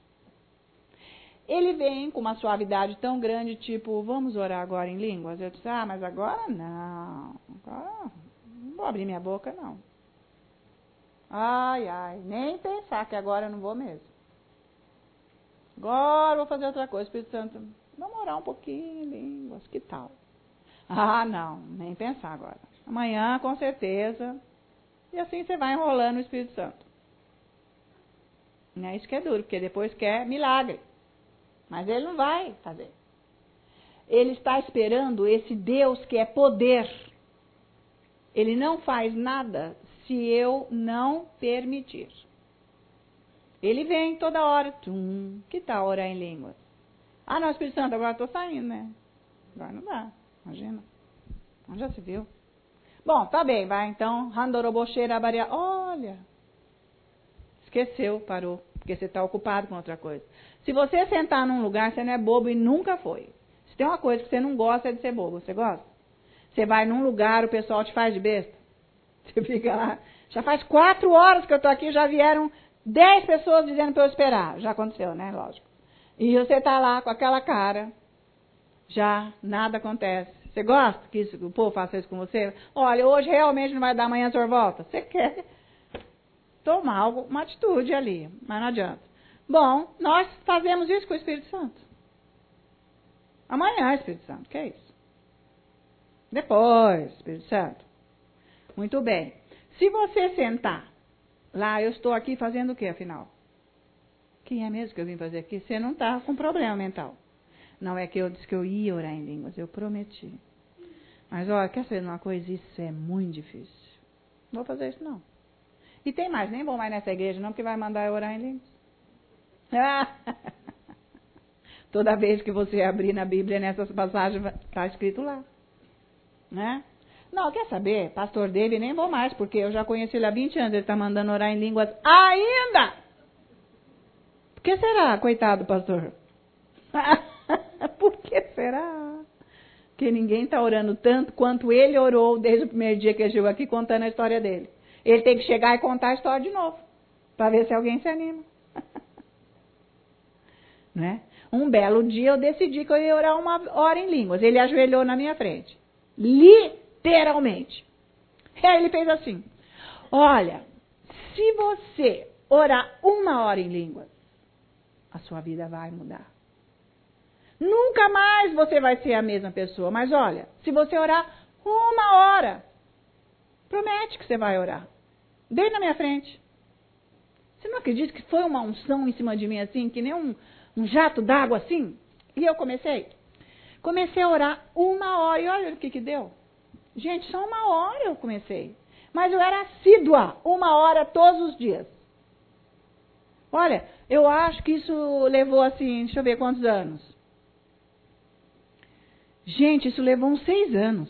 Ele vem com uma suavidade tão grande, tipo, vamos orar agora em línguas? Eu disse, ah, mas agora não. Agora não vou abrir minha boca, não. Ai, ai, nem pensar que agora eu não vou mesmo. Agora vou fazer outra coisa. Espírito Santo, vamos orar um pouquinho em línguas, que tal? Ah, não, nem pensar agora. Amanhã, com certeza. E assim você vai enrolando o Espírito Santo. Não é isso que é duro, porque depois quer milagre. Mas ele não vai fazer. Ele está esperando esse Deus que é poder. Ele não faz nada se eu não permitir. Ele vem toda hora. Tum, que tal orar em línguas? Ah, não, Espírito Santo, agora estou saindo, né? Agora não dá, imagina. Onde já se viu? Bom, tá bem, vai então. Randorobocheira, baria. Olha, esqueceu, parou, porque você está ocupado com outra coisa. Se você sentar num lugar, você não é bobo e nunca foi. Se tem uma coisa que você não gosta é de ser bobo, você gosta? Você vai num lugar, o pessoal te faz de besta. Você fica lá. Já faz quatro horas que eu estou aqui, já vieram dez pessoas dizendo para eu esperar. Já aconteceu, né? Lógico. E você está lá com aquela cara. Já nada acontece. Você gosta que, isso, que o povo faça isso com você? Olha, hoje realmente não vai dar, amanhã o senhor volta. Você quer tomar algo, uma atitude ali, mas não adianta. Bom, nós fazemos isso com o Espírito Santo. Amanhã, Espírito Santo, que é isso? Depois, Espírito Santo. Muito bem. Se você sentar lá, eu estou aqui fazendo o que, afinal? Quem é mesmo que eu vim fazer aqui? Você não está com problema mental. Não é que eu disse que eu ia orar em línguas, eu prometi. Mas, olha, quer saber de uma coisa? Isso é muito difícil. Não vou fazer isso, não. E tem mais, nem vou mais nessa igreja, não, porque vai mandar eu orar em línguas. Ah! Toda vez que você abrir na Bíblia, nessas passagens, está escrito lá. Né? Não, quer saber? Pastor dele, nem vou mais, porque eu já conheci ele há vinte anos, ele está mandando orar em línguas ainda! Por que será, coitado pastor? Por que será? Porque ninguém está orando tanto quanto ele orou desde o primeiro dia que ele chegou aqui contando a história dele. Ele tem que chegar e contar a história de novo, para ver se alguém se anima. Né? Um belo dia eu decidi que eu ia orar uma hora em línguas. Ele ajoelhou na minha frente. Literalmente. E aí ele fez assim. Olha, se você orar uma hora em línguas, a sua vida vai mudar. Nunca mais você vai ser a mesma pessoa. Mas olha, se você orar uma hora, promete que você vai orar. Dei na minha frente. Você não acredita que foi uma unção em cima de mim assim, que nem um, um jato d'água assim? E eu comecei. Comecei a orar uma hora e olha o que que deu. Gente, só uma hora eu comecei. Mas eu era assídua, uma hora todos os dias. Olha, eu acho que isso levou assim, deixa eu ver quantos anos. Gente, isso levou uns seis anos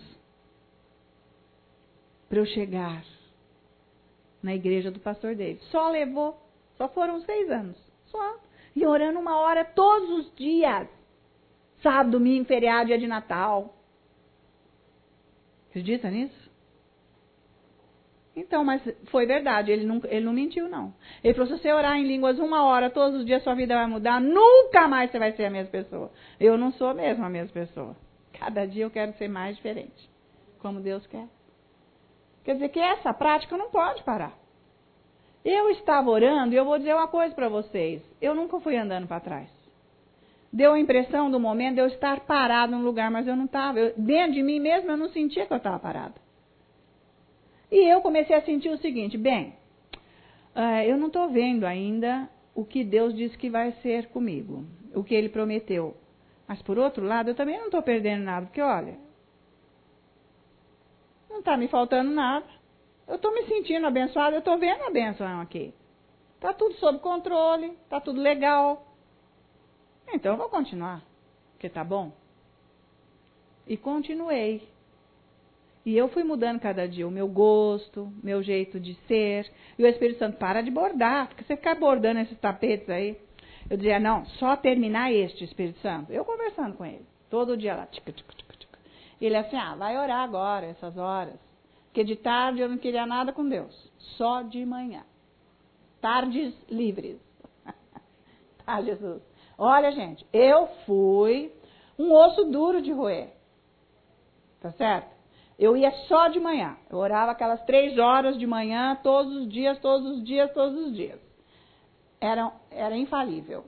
para eu chegar na igreja do pastor David. Só levou, só foram seis anos. Só. E orando uma hora todos os dias. Sábado, domingo, feriado, dia de Natal. Acredita nisso? Então, mas foi verdade, ele não, ele não mentiu, não. Ele falou, se você orar em línguas uma hora todos os dias, sua vida vai mudar, nunca mais você vai ser a mesma pessoa. Eu não sou mesmo a mesma pessoa. Cada dia eu quero ser mais diferente, como Deus quer. Quer dizer que essa prática não pode parar. Eu estava orando e eu vou dizer uma coisa para vocês. Eu nunca fui andando para trás. Deu a impressão do momento de eu estar parado num lugar, mas eu não estava. Eu, dentro de mim mesmo eu não sentia que eu estava parada. E eu comecei a sentir o seguinte, bem, uh, eu não estou vendo ainda o que Deus disse que vai ser comigo, o que Ele prometeu. Mas por outro lado, eu também não estou perdendo nada, porque olha, não está me faltando nada. Eu estou me sentindo abençoada, eu estou vendo a bênção aqui. Está tudo sob controle, está tudo legal. Então eu vou continuar, porque está bom. E continuei. E eu fui mudando cada dia o meu gosto, meu jeito de ser. E o Espírito Santo, para de bordar, porque você ficar bordando esses tapetes aí. Eu dizia, não, só terminar este, Espírito Santo. Eu conversando com ele, todo dia lá. Tica, tica, tica, tica. Ele assim, ah, vai orar agora, essas horas. Porque de tarde eu não queria nada com Deus, só de manhã. Tardes livres. Tá, Jesus? Olha, gente, eu fui um osso duro de roer. Tá certo? Eu ia só de manhã. Eu orava aquelas três horas de manhã, todos os dias, todos os dias, todos os dias. Era, era infalível.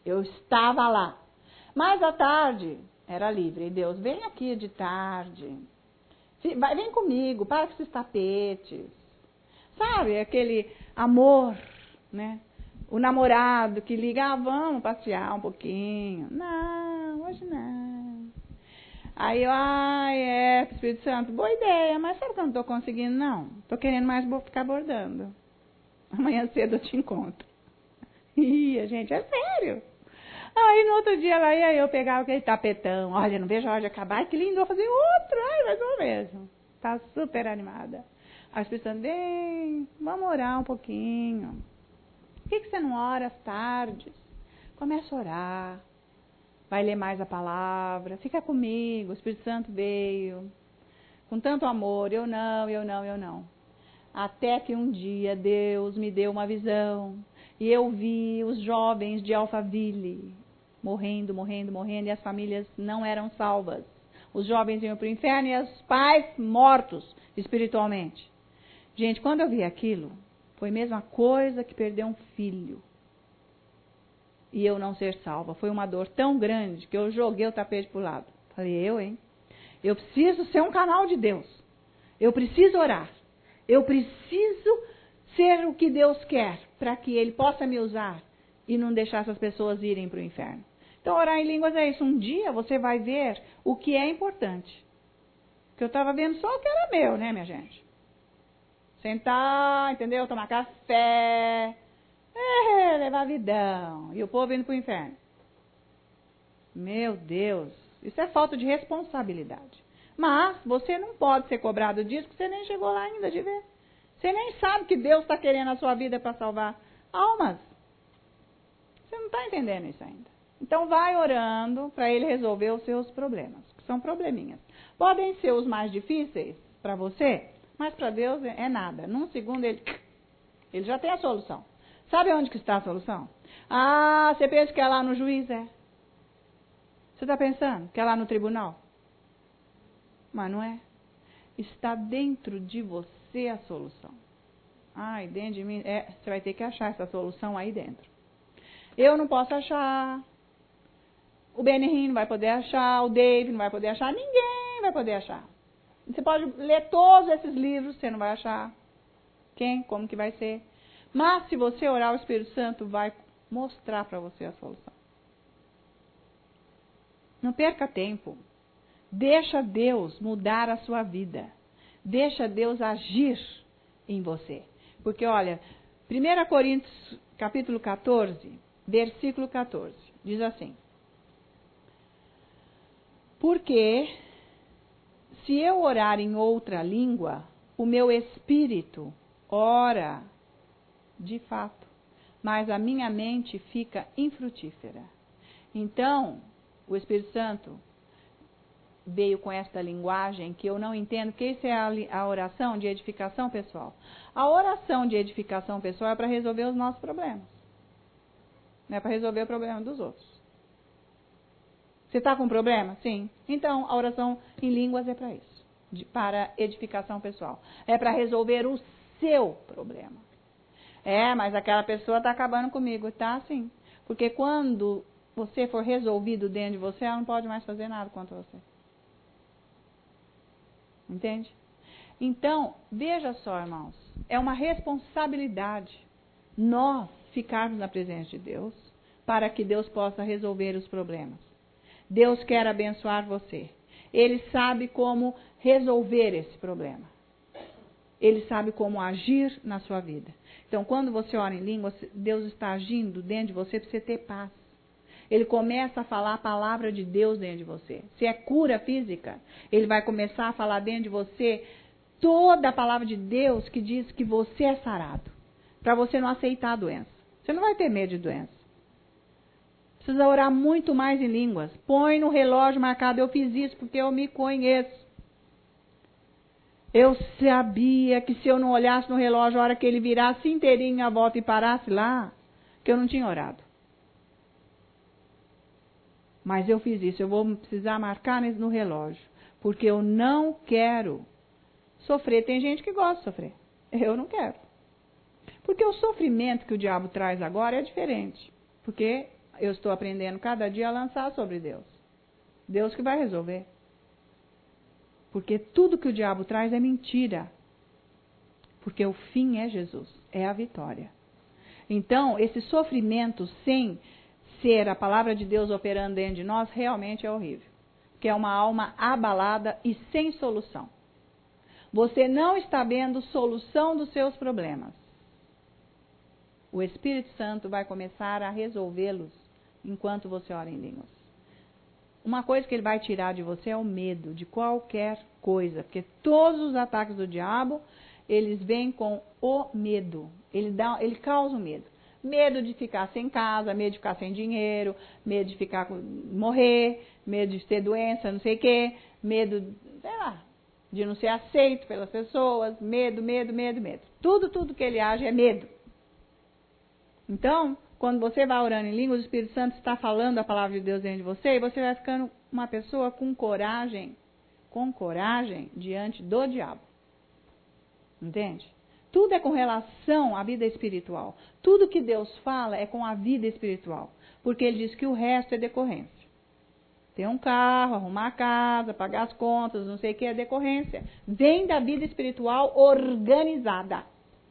Eu estava lá. Mas à tarde era livre. E Deus, vem aqui de tarde. Vai, vem comigo, para com esses tapetes. Sabe, aquele amor, né? O namorado que liga, ah, vamos passear um pouquinho. Não, hoje não. Aí eu, ai, é, Espírito Santo, boa ideia, mas sabe que eu não estou conseguindo, não? Estou querendo mais ficar bordando. Amanhã cedo eu te encontro. Ih, gente, é sério. Aí no outro dia lá ia eu pegava aquele tapetão. Olha, não vejo a hora de acabar. Ai, que lindo, vou fazer outro. Ai, mas vou mesmo. Tá super animada. Aí o Espírito Santo, vem, vamos orar um pouquinho. Por que, que você não ora às tardes? Começa a orar. Vai ler mais a palavra. Fica comigo. O Espírito Santo veio. Com tanto amor. Eu não, eu não, eu não. Até que um dia Deus me deu uma visão. E eu vi os jovens de Alphaville morrendo, morrendo, morrendo. E as famílias não eram salvas. Os jovens iam para o inferno e os pais mortos espiritualmente. Gente, quando eu vi aquilo, foi a mesma coisa que perder um filho. E eu não ser salva. Foi uma dor tão grande que eu joguei o tapete para o lado. Falei, eu, hein? Eu preciso ser um canal de Deus. Eu preciso orar. Eu preciso ser o que Deus quer para que Ele possa me usar e não deixar essas pessoas irem para o inferno. Então, orar em línguas é isso. Um dia você vai ver o que é importante. Porque eu estava vendo só o que era meu, né, minha gente? Sentar, entendeu? Tomar café, é, levar vidão. E o povo indo para o inferno. Meu Deus, isso é falta de responsabilidade. Mas você não pode ser cobrado disso, porque você nem chegou lá ainda de ver. Você nem sabe que Deus está querendo a sua vida para salvar almas. Você não está entendendo isso ainda. Então vai orando para Ele resolver os seus problemas, que são probleminhas. Podem ser os mais difíceis para você, mas para Deus é nada. Num segundo ele, ele já tem a solução. Sabe onde que está a solução? Ah, você pensa que é lá no juiz, é? Você está pensando que é lá no tribunal? Mas não é. Está dentro de você a solução. Ai, dentro de mim, é, você vai ter que achar essa solução aí dentro. Eu não posso achar. O Benny não vai poder achar, o Dave não vai poder achar, ninguém vai poder achar. Você pode ler todos esses livros, você não vai achar quem, como que vai ser. Mas se você orar, o Espírito Santo vai mostrar para você a solução. Não perca tempo. Deixa Deus mudar a sua vida. Deixa Deus agir em você. Porque olha, primeira Coríntios capítulo quatorze, versículo quatorze, diz assim: porque se eu orar em outra língua, o meu espírito ora de fato, mas a minha mente fica infrutífera. Então, o Espírito Santo veio com esta linguagem que eu não entendo, porque isso é a, a oração de edificação pessoal. A oração de edificação pessoal é para resolver os nossos problemas. Não é para resolver o problema dos outros. Você está com problema? Sim. Então, a oração em línguas é para isso. De, para edificação pessoal. É para resolver o seu problema. É, mas aquela pessoa está acabando comigo. Tá, sim. Porque quando você for resolvido dentro de você, ela não pode mais fazer nada contra você. Entende? Então, veja só, irmãos. É uma responsabilidade nós ficarmos na presença de Deus para que Deus possa resolver os problemas. Deus quer abençoar você. Ele sabe como resolver esse problema. Ele sabe como agir na sua vida. Então, quando você ora em línguas, Deus está agindo dentro de você para você ter paz. Ele começa a falar a palavra de Deus dentro de você. Se é cura física, ele vai começar a falar dentro de você toda a palavra de Deus que diz que você é sarado. Para você não aceitar a doença. Você não vai ter medo de doença. Precisa orar muito mais em línguas. Põe no relógio marcado. Eu fiz isso porque eu me conheço. Eu sabia que se eu não olhasse no relógio, a hora que ele virasse inteirinho a volta e parasse lá, que eu não tinha orado. Mas eu fiz isso. Eu vou precisar marcar no relógio. Porque eu não quero sofrer. Tem gente que gosta de sofrer. Eu não quero. Porque o sofrimento que o diabo traz agora é diferente. Porque eu estou aprendendo cada dia a lançar sobre Deus. Deus que vai resolver. Porque tudo que o diabo traz é mentira. Porque o fim é Jesus, é a vitória. Então, esse sofrimento sem ser a palavra de Deus operando dentro de nós, realmente é horrível. Porque é uma alma abalada e sem solução. Você não está vendo solução dos seus problemas. O Espírito Santo vai começar a resolvê-los enquanto você ora em línguas. Uma coisa que ele vai tirar de você é o medo de qualquer coisa. Porque todos os ataques do diabo, eles vêm com o medo. Ele, dá, ele causa o medo. Medo de ficar sem casa, medo de ficar sem dinheiro, medo de ficar morrer, medo de ter doença, não sei o quê, medo, sei lá, de não ser aceito pelas pessoas, medo, medo, medo, medo. Tudo, tudo que ele age é medo. Então, quando você vai orando em línguas, o Espírito Santo está falando a palavra de Deus dentro de você e você vai ficando uma pessoa com coragem, com coragem diante do diabo. Entende? Tudo é com relação à vida espiritual. Tudo que Deus fala é com a vida espiritual. Porque ele diz que o resto é decorrência. Ter um carro, arrumar a casa, pagar as contas, não sei o que é decorrência. Vem da vida espiritual organizada.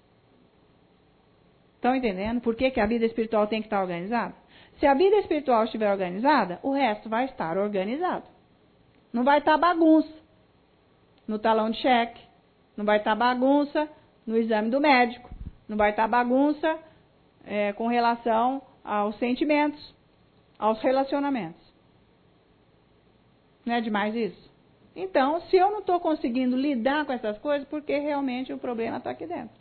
Estão entendendo por que, que a vida espiritual tem que estar organizada? Se a vida espiritual estiver organizada, o resto vai estar organizado. Não vai estar bagunça no talão de cheque. Não vai estar bagunça no exame do médico. Não vai estar bagunça é, com relação aos sentimentos, aos relacionamentos. Não é demais isso? Então, se eu não estou conseguindo lidar com essas coisas, porque realmente o problema está aqui dentro.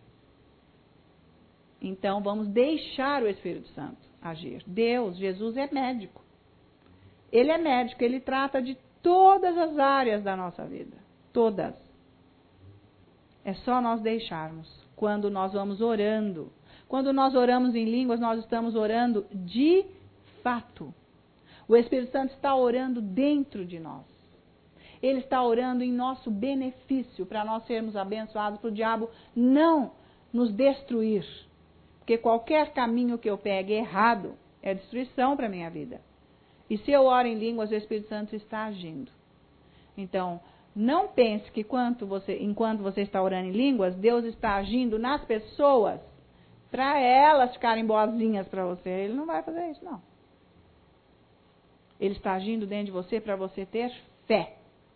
Então, vamos deixar o Espírito Santo agir. Deus, Jesus é médico. Ele é médico, ele trata de todas as áreas da nossa vida. Todas. É só nós deixarmos. Quando nós vamos orando. Quando nós oramos em línguas, nós estamos orando de fato. O Espírito Santo está orando dentro de nós. Ele está orando em nosso benefício, para nós sermos abençoados, para o diabo não nos destruir. Porque qualquer caminho que eu pegue errado é destruição para a minha vida. E se eu oro em línguas, o Espírito Santo está agindo. Então, não pense que enquanto você, enquanto você está orando em línguas, Deus está agindo nas pessoas para elas ficarem boazinhas para você. Ele não vai fazer isso, não. Ele está agindo dentro de você para você ter fé.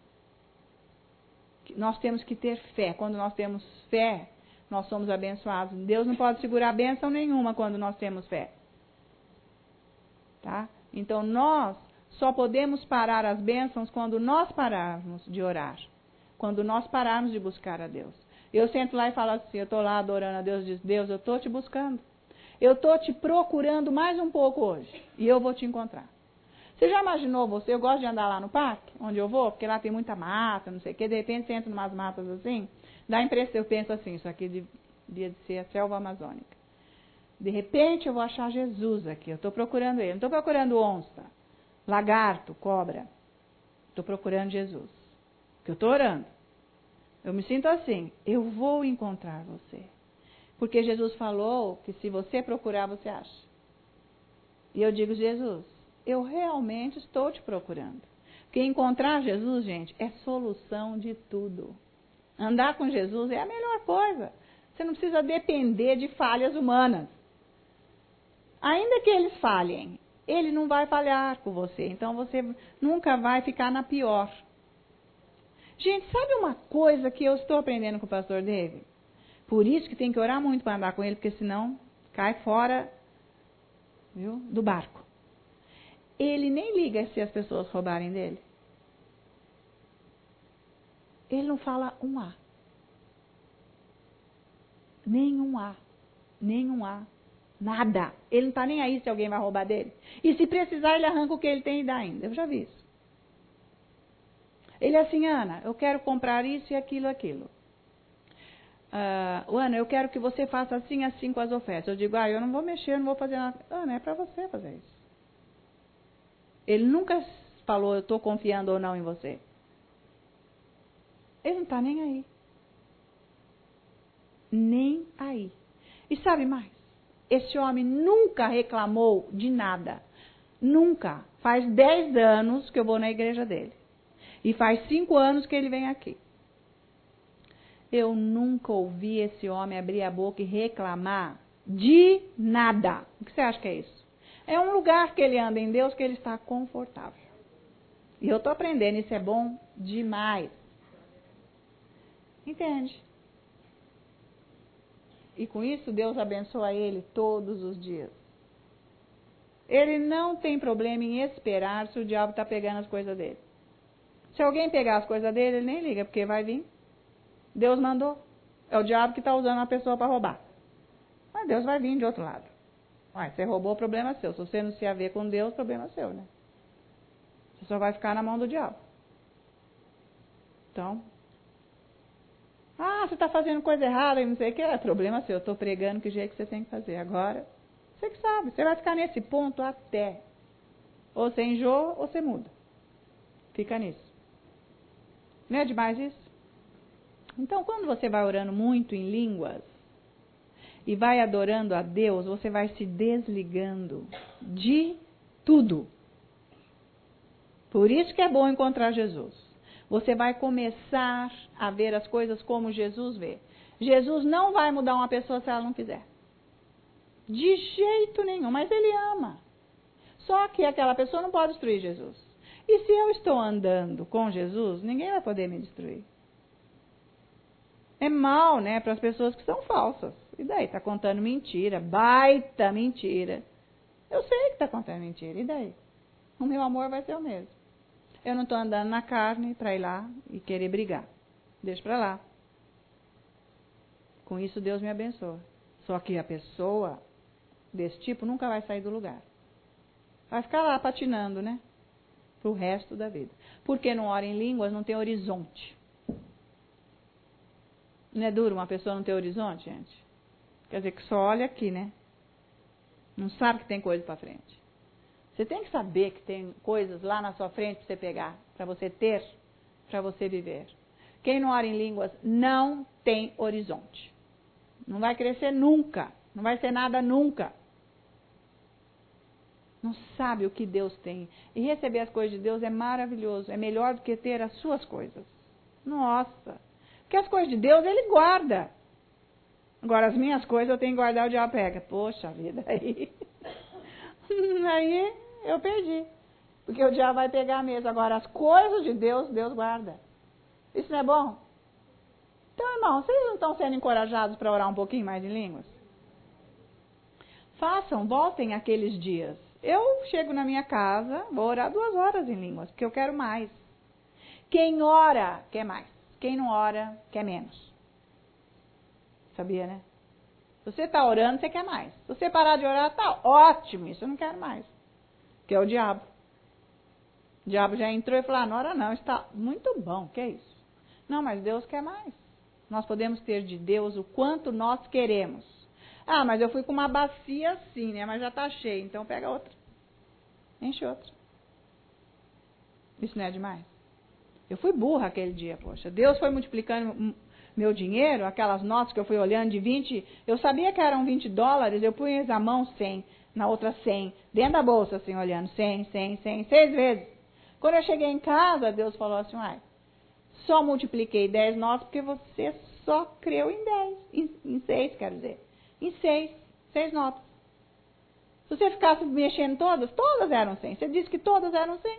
Nós temos que ter fé. Quando nós temos fé, nós somos abençoados. Deus não pode segurar bênção nenhuma quando nós temos fé. Tá? Então, nós só podemos parar as bênçãos quando nós pararmos de orar. Quando nós pararmos de buscar a Deus. Eu sento lá e falo assim, eu estou lá adorando a Deus, diz, Deus, eu estou te buscando. Eu estou te procurando mais um pouco hoje. E eu vou te encontrar. Você já imaginou você? Eu gosto de andar lá no parque, onde eu vou, porque lá tem muita mata, não sei o quê. De repente você entra em umas matas assim, dá a impressão, eu penso assim, isso aqui devia de ser a selva amazônica. De repente eu vou achar Jesus aqui, eu estou procurando ele. Não estou procurando onça, lagarto, cobra. Estou procurando Jesus. Porque eu estou orando. Eu me sinto assim, eu vou encontrar você. Porque Jesus falou que se você procurar, você acha. E eu digo, Jesus, eu realmente estou te procurando. Porque encontrar Jesus, gente, é solução de tudo. Andar com Jesus é a melhor coisa. Você não precisa depender de falhas humanas. Ainda que eles falhem, ele não vai falhar com você. Então você nunca vai ficar na pior. Gente, sabe uma coisa que eu estou aprendendo com o pastor David? Por isso que tem que orar muito para andar com ele, porque senão cai fora, viu, do barco. Ele nem liga se as pessoas roubarem dele. Ele não fala um A. Nenhum A. Nenhum A. Nada. Ele não está nem aí se alguém vai roubar dele. E se precisar, ele arranca o que ele tem e dá ainda. Eu já vi isso. Ele é assim, Ana, eu quero comprar isso e aquilo, aquilo. Uh, Ana, eu quero que você faça assim, assim com as ofertas. Eu digo, ah, eu não vou mexer, eu não vou fazer nada. Ana, é para você fazer isso. Ele nunca falou, eu estou confiando ou não em você. Ele não está nem aí. Nem aí. E sabe mais? Esse homem nunca reclamou de nada. Nunca. Faz dez anos que eu vou na igreja dele. E faz cinco anos que ele vem aqui. Eu nunca ouvi esse homem abrir a boca e reclamar de nada. O que você acha que é isso? É um lugar que ele anda em Deus que ele está confortável. E eu estou aprendendo, isso é bom demais. Entende? E com isso Deus abençoa ele todos os dias. Ele não tem problema em esperar se o diabo está pegando as coisas dele. Se alguém pegar as coisas dele, ele nem liga, porque vai vir. Deus mandou. É o diabo que está usando a pessoa para roubar. Mas Deus vai vir de outro lado. Ué, você roubou, o problema é seu. Se você não se haver com Deus, o problema é seu, né? Você só vai ficar na mão do diabo. Então, ah, você está fazendo coisa errada e não sei o que, é problema seu. Eu estou pregando que jeito que você tem que fazer. Agora, você que sabe. Você vai ficar nesse ponto até. Ou você enjoa ou você muda. Fica nisso. Não é demais isso? Então, quando você vai orando muito em línguas e vai adorando a Deus, você vai se desligando de tudo. Por isso que é bom encontrar Jesus. Você vai começar a ver as coisas como Jesus vê. Jesus não vai mudar uma pessoa se ela não quiser. De jeito nenhum, mas Ele ama. Só que aquela pessoa não pode destruir Jesus. E se eu estou andando com Jesus, ninguém vai poder me destruir. É mal, né, para as pessoas que são falsas. E daí? Está contando mentira, baita mentira. Eu sei que está contando mentira, e daí? O meu amor vai ser o mesmo. Eu não estou andando na carne para ir lá e querer brigar. Deixa para lá. Com isso Deus me abençoa. Só que a pessoa desse tipo nunca vai sair do lugar. Vai ficar lá patinando, né? Para o resto da vida. Porque não ora em línguas, não tem horizonte. Não é duro uma pessoa não ter horizonte, gente? Quer dizer que só olha aqui, né? Não sabe que tem coisa para frente. Você tem que saber que tem coisas lá na sua frente para você pegar, para você ter, para você viver. Quem não ora em línguas não tem horizonte. Não vai crescer nunca. Não vai ser nada nunca. Não sabe o que Deus tem. E receber as coisas de Deus é maravilhoso. É melhor do que ter as suas coisas. Nossa. Porque as coisas de Deus Ele guarda. Agora as minhas coisas eu tenho que guardar, o diabo pega. Poxa vida, aí... aí eu perdi. Porque o diabo vai pegar mesmo. Agora as coisas de Deus, Deus guarda. Isso não é bom? Então, irmão, vocês não estão sendo encorajados para orar um pouquinho mais em línguas? Façam, voltem aqueles dias. Eu chego na minha casa, vou orar duas horas em línguas, porque eu quero mais. Quem ora, quer mais. Quem não ora, quer menos. Sabia, né? Se você está orando, você quer mais. Se você parar de orar, tá ótimo, isso eu não quero mais. Que é o diabo. O diabo já entrou e falou, ah, não ora não, está muito bom, que é isso? Não, mas Deus quer mais. Nós podemos ter de Deus o quanto nós queremos. Ah, mas eu fui com uma bacia assim, né? Mas já está cheia, então pega outra. Enche outra. Isso não é demais? Eu fui burra aquele dia, poxa. Deus foi multiplicando meu dinheiro, aquelas notas que eu fui olhando de vinte, eu sabia que eram vinte dólares, eu pus a mão cem, na outra cem, dentro da bolsa assim, olhando, cem, cem, cem, seis vezes. Quando eu cheguei em casa, Deus falou assim, ai, só multipliquei dez notas porque você só creu em dez, em, em seis, quero dizer, em seis, seis notas. Se você ficasse mexendo todas, todas eram cem, você disse que todas eram cem.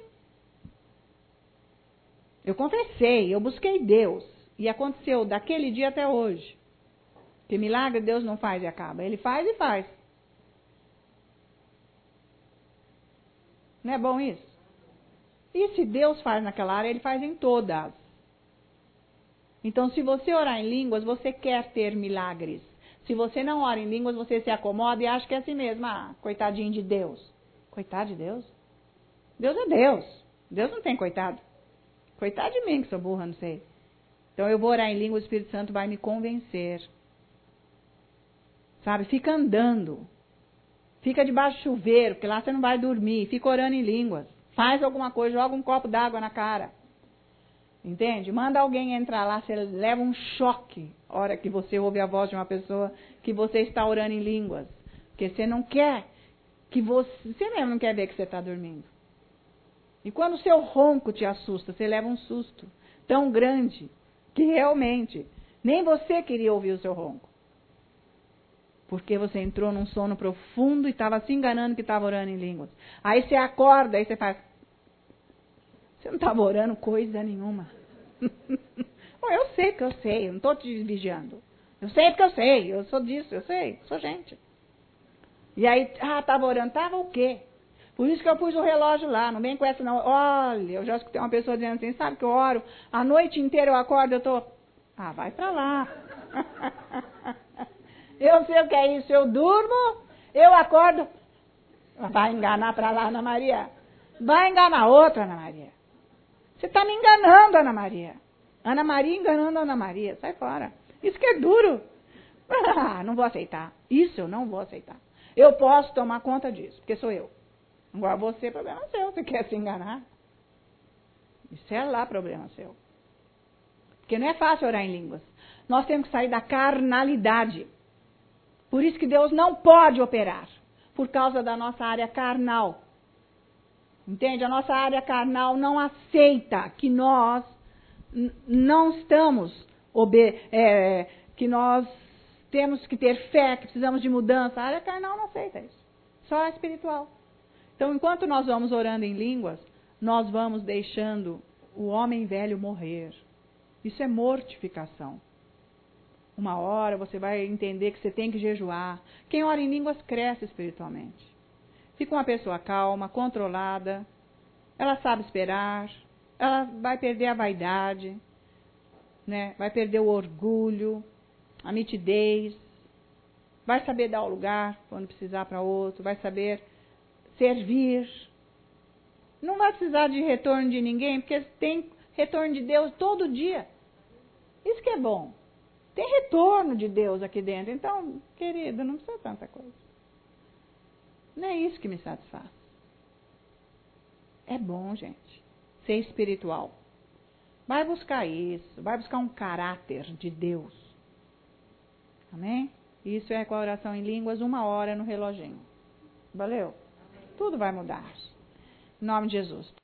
Eu confessei, eu busquei Deus. E aconteceu daquele dia até hoje. Que milagre Deus não faz e acaba. Ele faz e faz. Não é bom isso? E se Deus faz naquela área, Ele faz em todas. Então, se você orar em línguas, você quer ter milagres. Se você não ora em línguas, você se acomoda e acha que é assim mesmo. Ah, coitadinho de Deus. Coitado de Deus? Deus é Deus. Deus não tem coitado. Coitado de mim, que sou burra, não sei. Então eu vou orar em língua, o Espírito Santo vai me convencer. Sabe? Fica andando. Fica debaixo do chuveiro, porque lá você não vai dormir. Fica orando em línguas. Faz alguma coisa, joga um copo d'água na cara. Entende? Manda alguém entrar lá, você leva um choque a hora que você ouve a voz de uma pessoa que você está orando em línguas. Porque você não quer que você, você mesmo não quer ver que você está dormindo. E quando o seu ronco te assusta, você leva um susto tão grande que realmente nem você queria ouvir o seu ronco. Porque você entrou num sono profundo e estava se enganando que estava orando em línguas. Aí você acorda, aí você faz... Você não estava orando coisa nenhuma. Bom, eu sei que eu sei, eu não estou te vigiando. Eu sei porque eu sei, eu sou disso, eu sei, sou gente. E aí, ah, estava orando, estava o quê? Por isso que eu pus o relógio lá, não vem com essa não. Olha, eu já escutei uma pessoa dizendo assim, sabe que eu oro, a noite inteira eu acordo, eu estou... Ah, vai pra lá. Eu sei o que é isso, eu durmo, eu acordo. Vai enganar pra lá, Ana Maria. Vai enganar outra, Ana Maria. Você está me enganando, Ana Maria. Ana Maria enganando a Ana Maria, sai fora. Isso que é duro. Ah, não vou aceitar. Isso eu não vou aceitar. Eu posso tomar conta disso, porque sou eu. Agora você, problema seu, você quer se enganar. Isso é lá problema seu. Porque não é fácil orar em línguas. Nós temos que sair da carnalidade. Por isso que Deus não pode operar. Por causa da nossa área carnal. Entende? A nossa área carnal não aceita que nós não estamos, obe é, que nós temos que ter fé, que precisamos de mudança. A área carnal não aceita isso. Só a espiritual. Então, enquanto nós vamos orando em línguas, nós vamos deixando o homem velho morrer. Isso é mortificação. Uma hora você vai entender que você tem que jejuar. Quem ora em línguas cresce espiritualmente. Fica uma pessoa calma, controlada. Ela sabe esperar. Ela vai perder a vaidade, né? Vai perder o orgulho, a nitidez. Vai saber dar o lugar quando precisar para outro. Vai saber servir. Não vai precisar de retorno de ninguém, porque tem retorno de Deus todo dia. Isso que é bom. Tem retorno de Deus aqui dentro. Então, querido, não precisa tanta coisa. Não é isso que me satisfaz. É bom, gente, ser espiritual. Vai buscar isso. Vai buscar um caráter de Deus. Amém? Isso é com a oração em línguas, uma hora no reloginho. Valeu? Tudo vai mudar. Em nome de Jesus.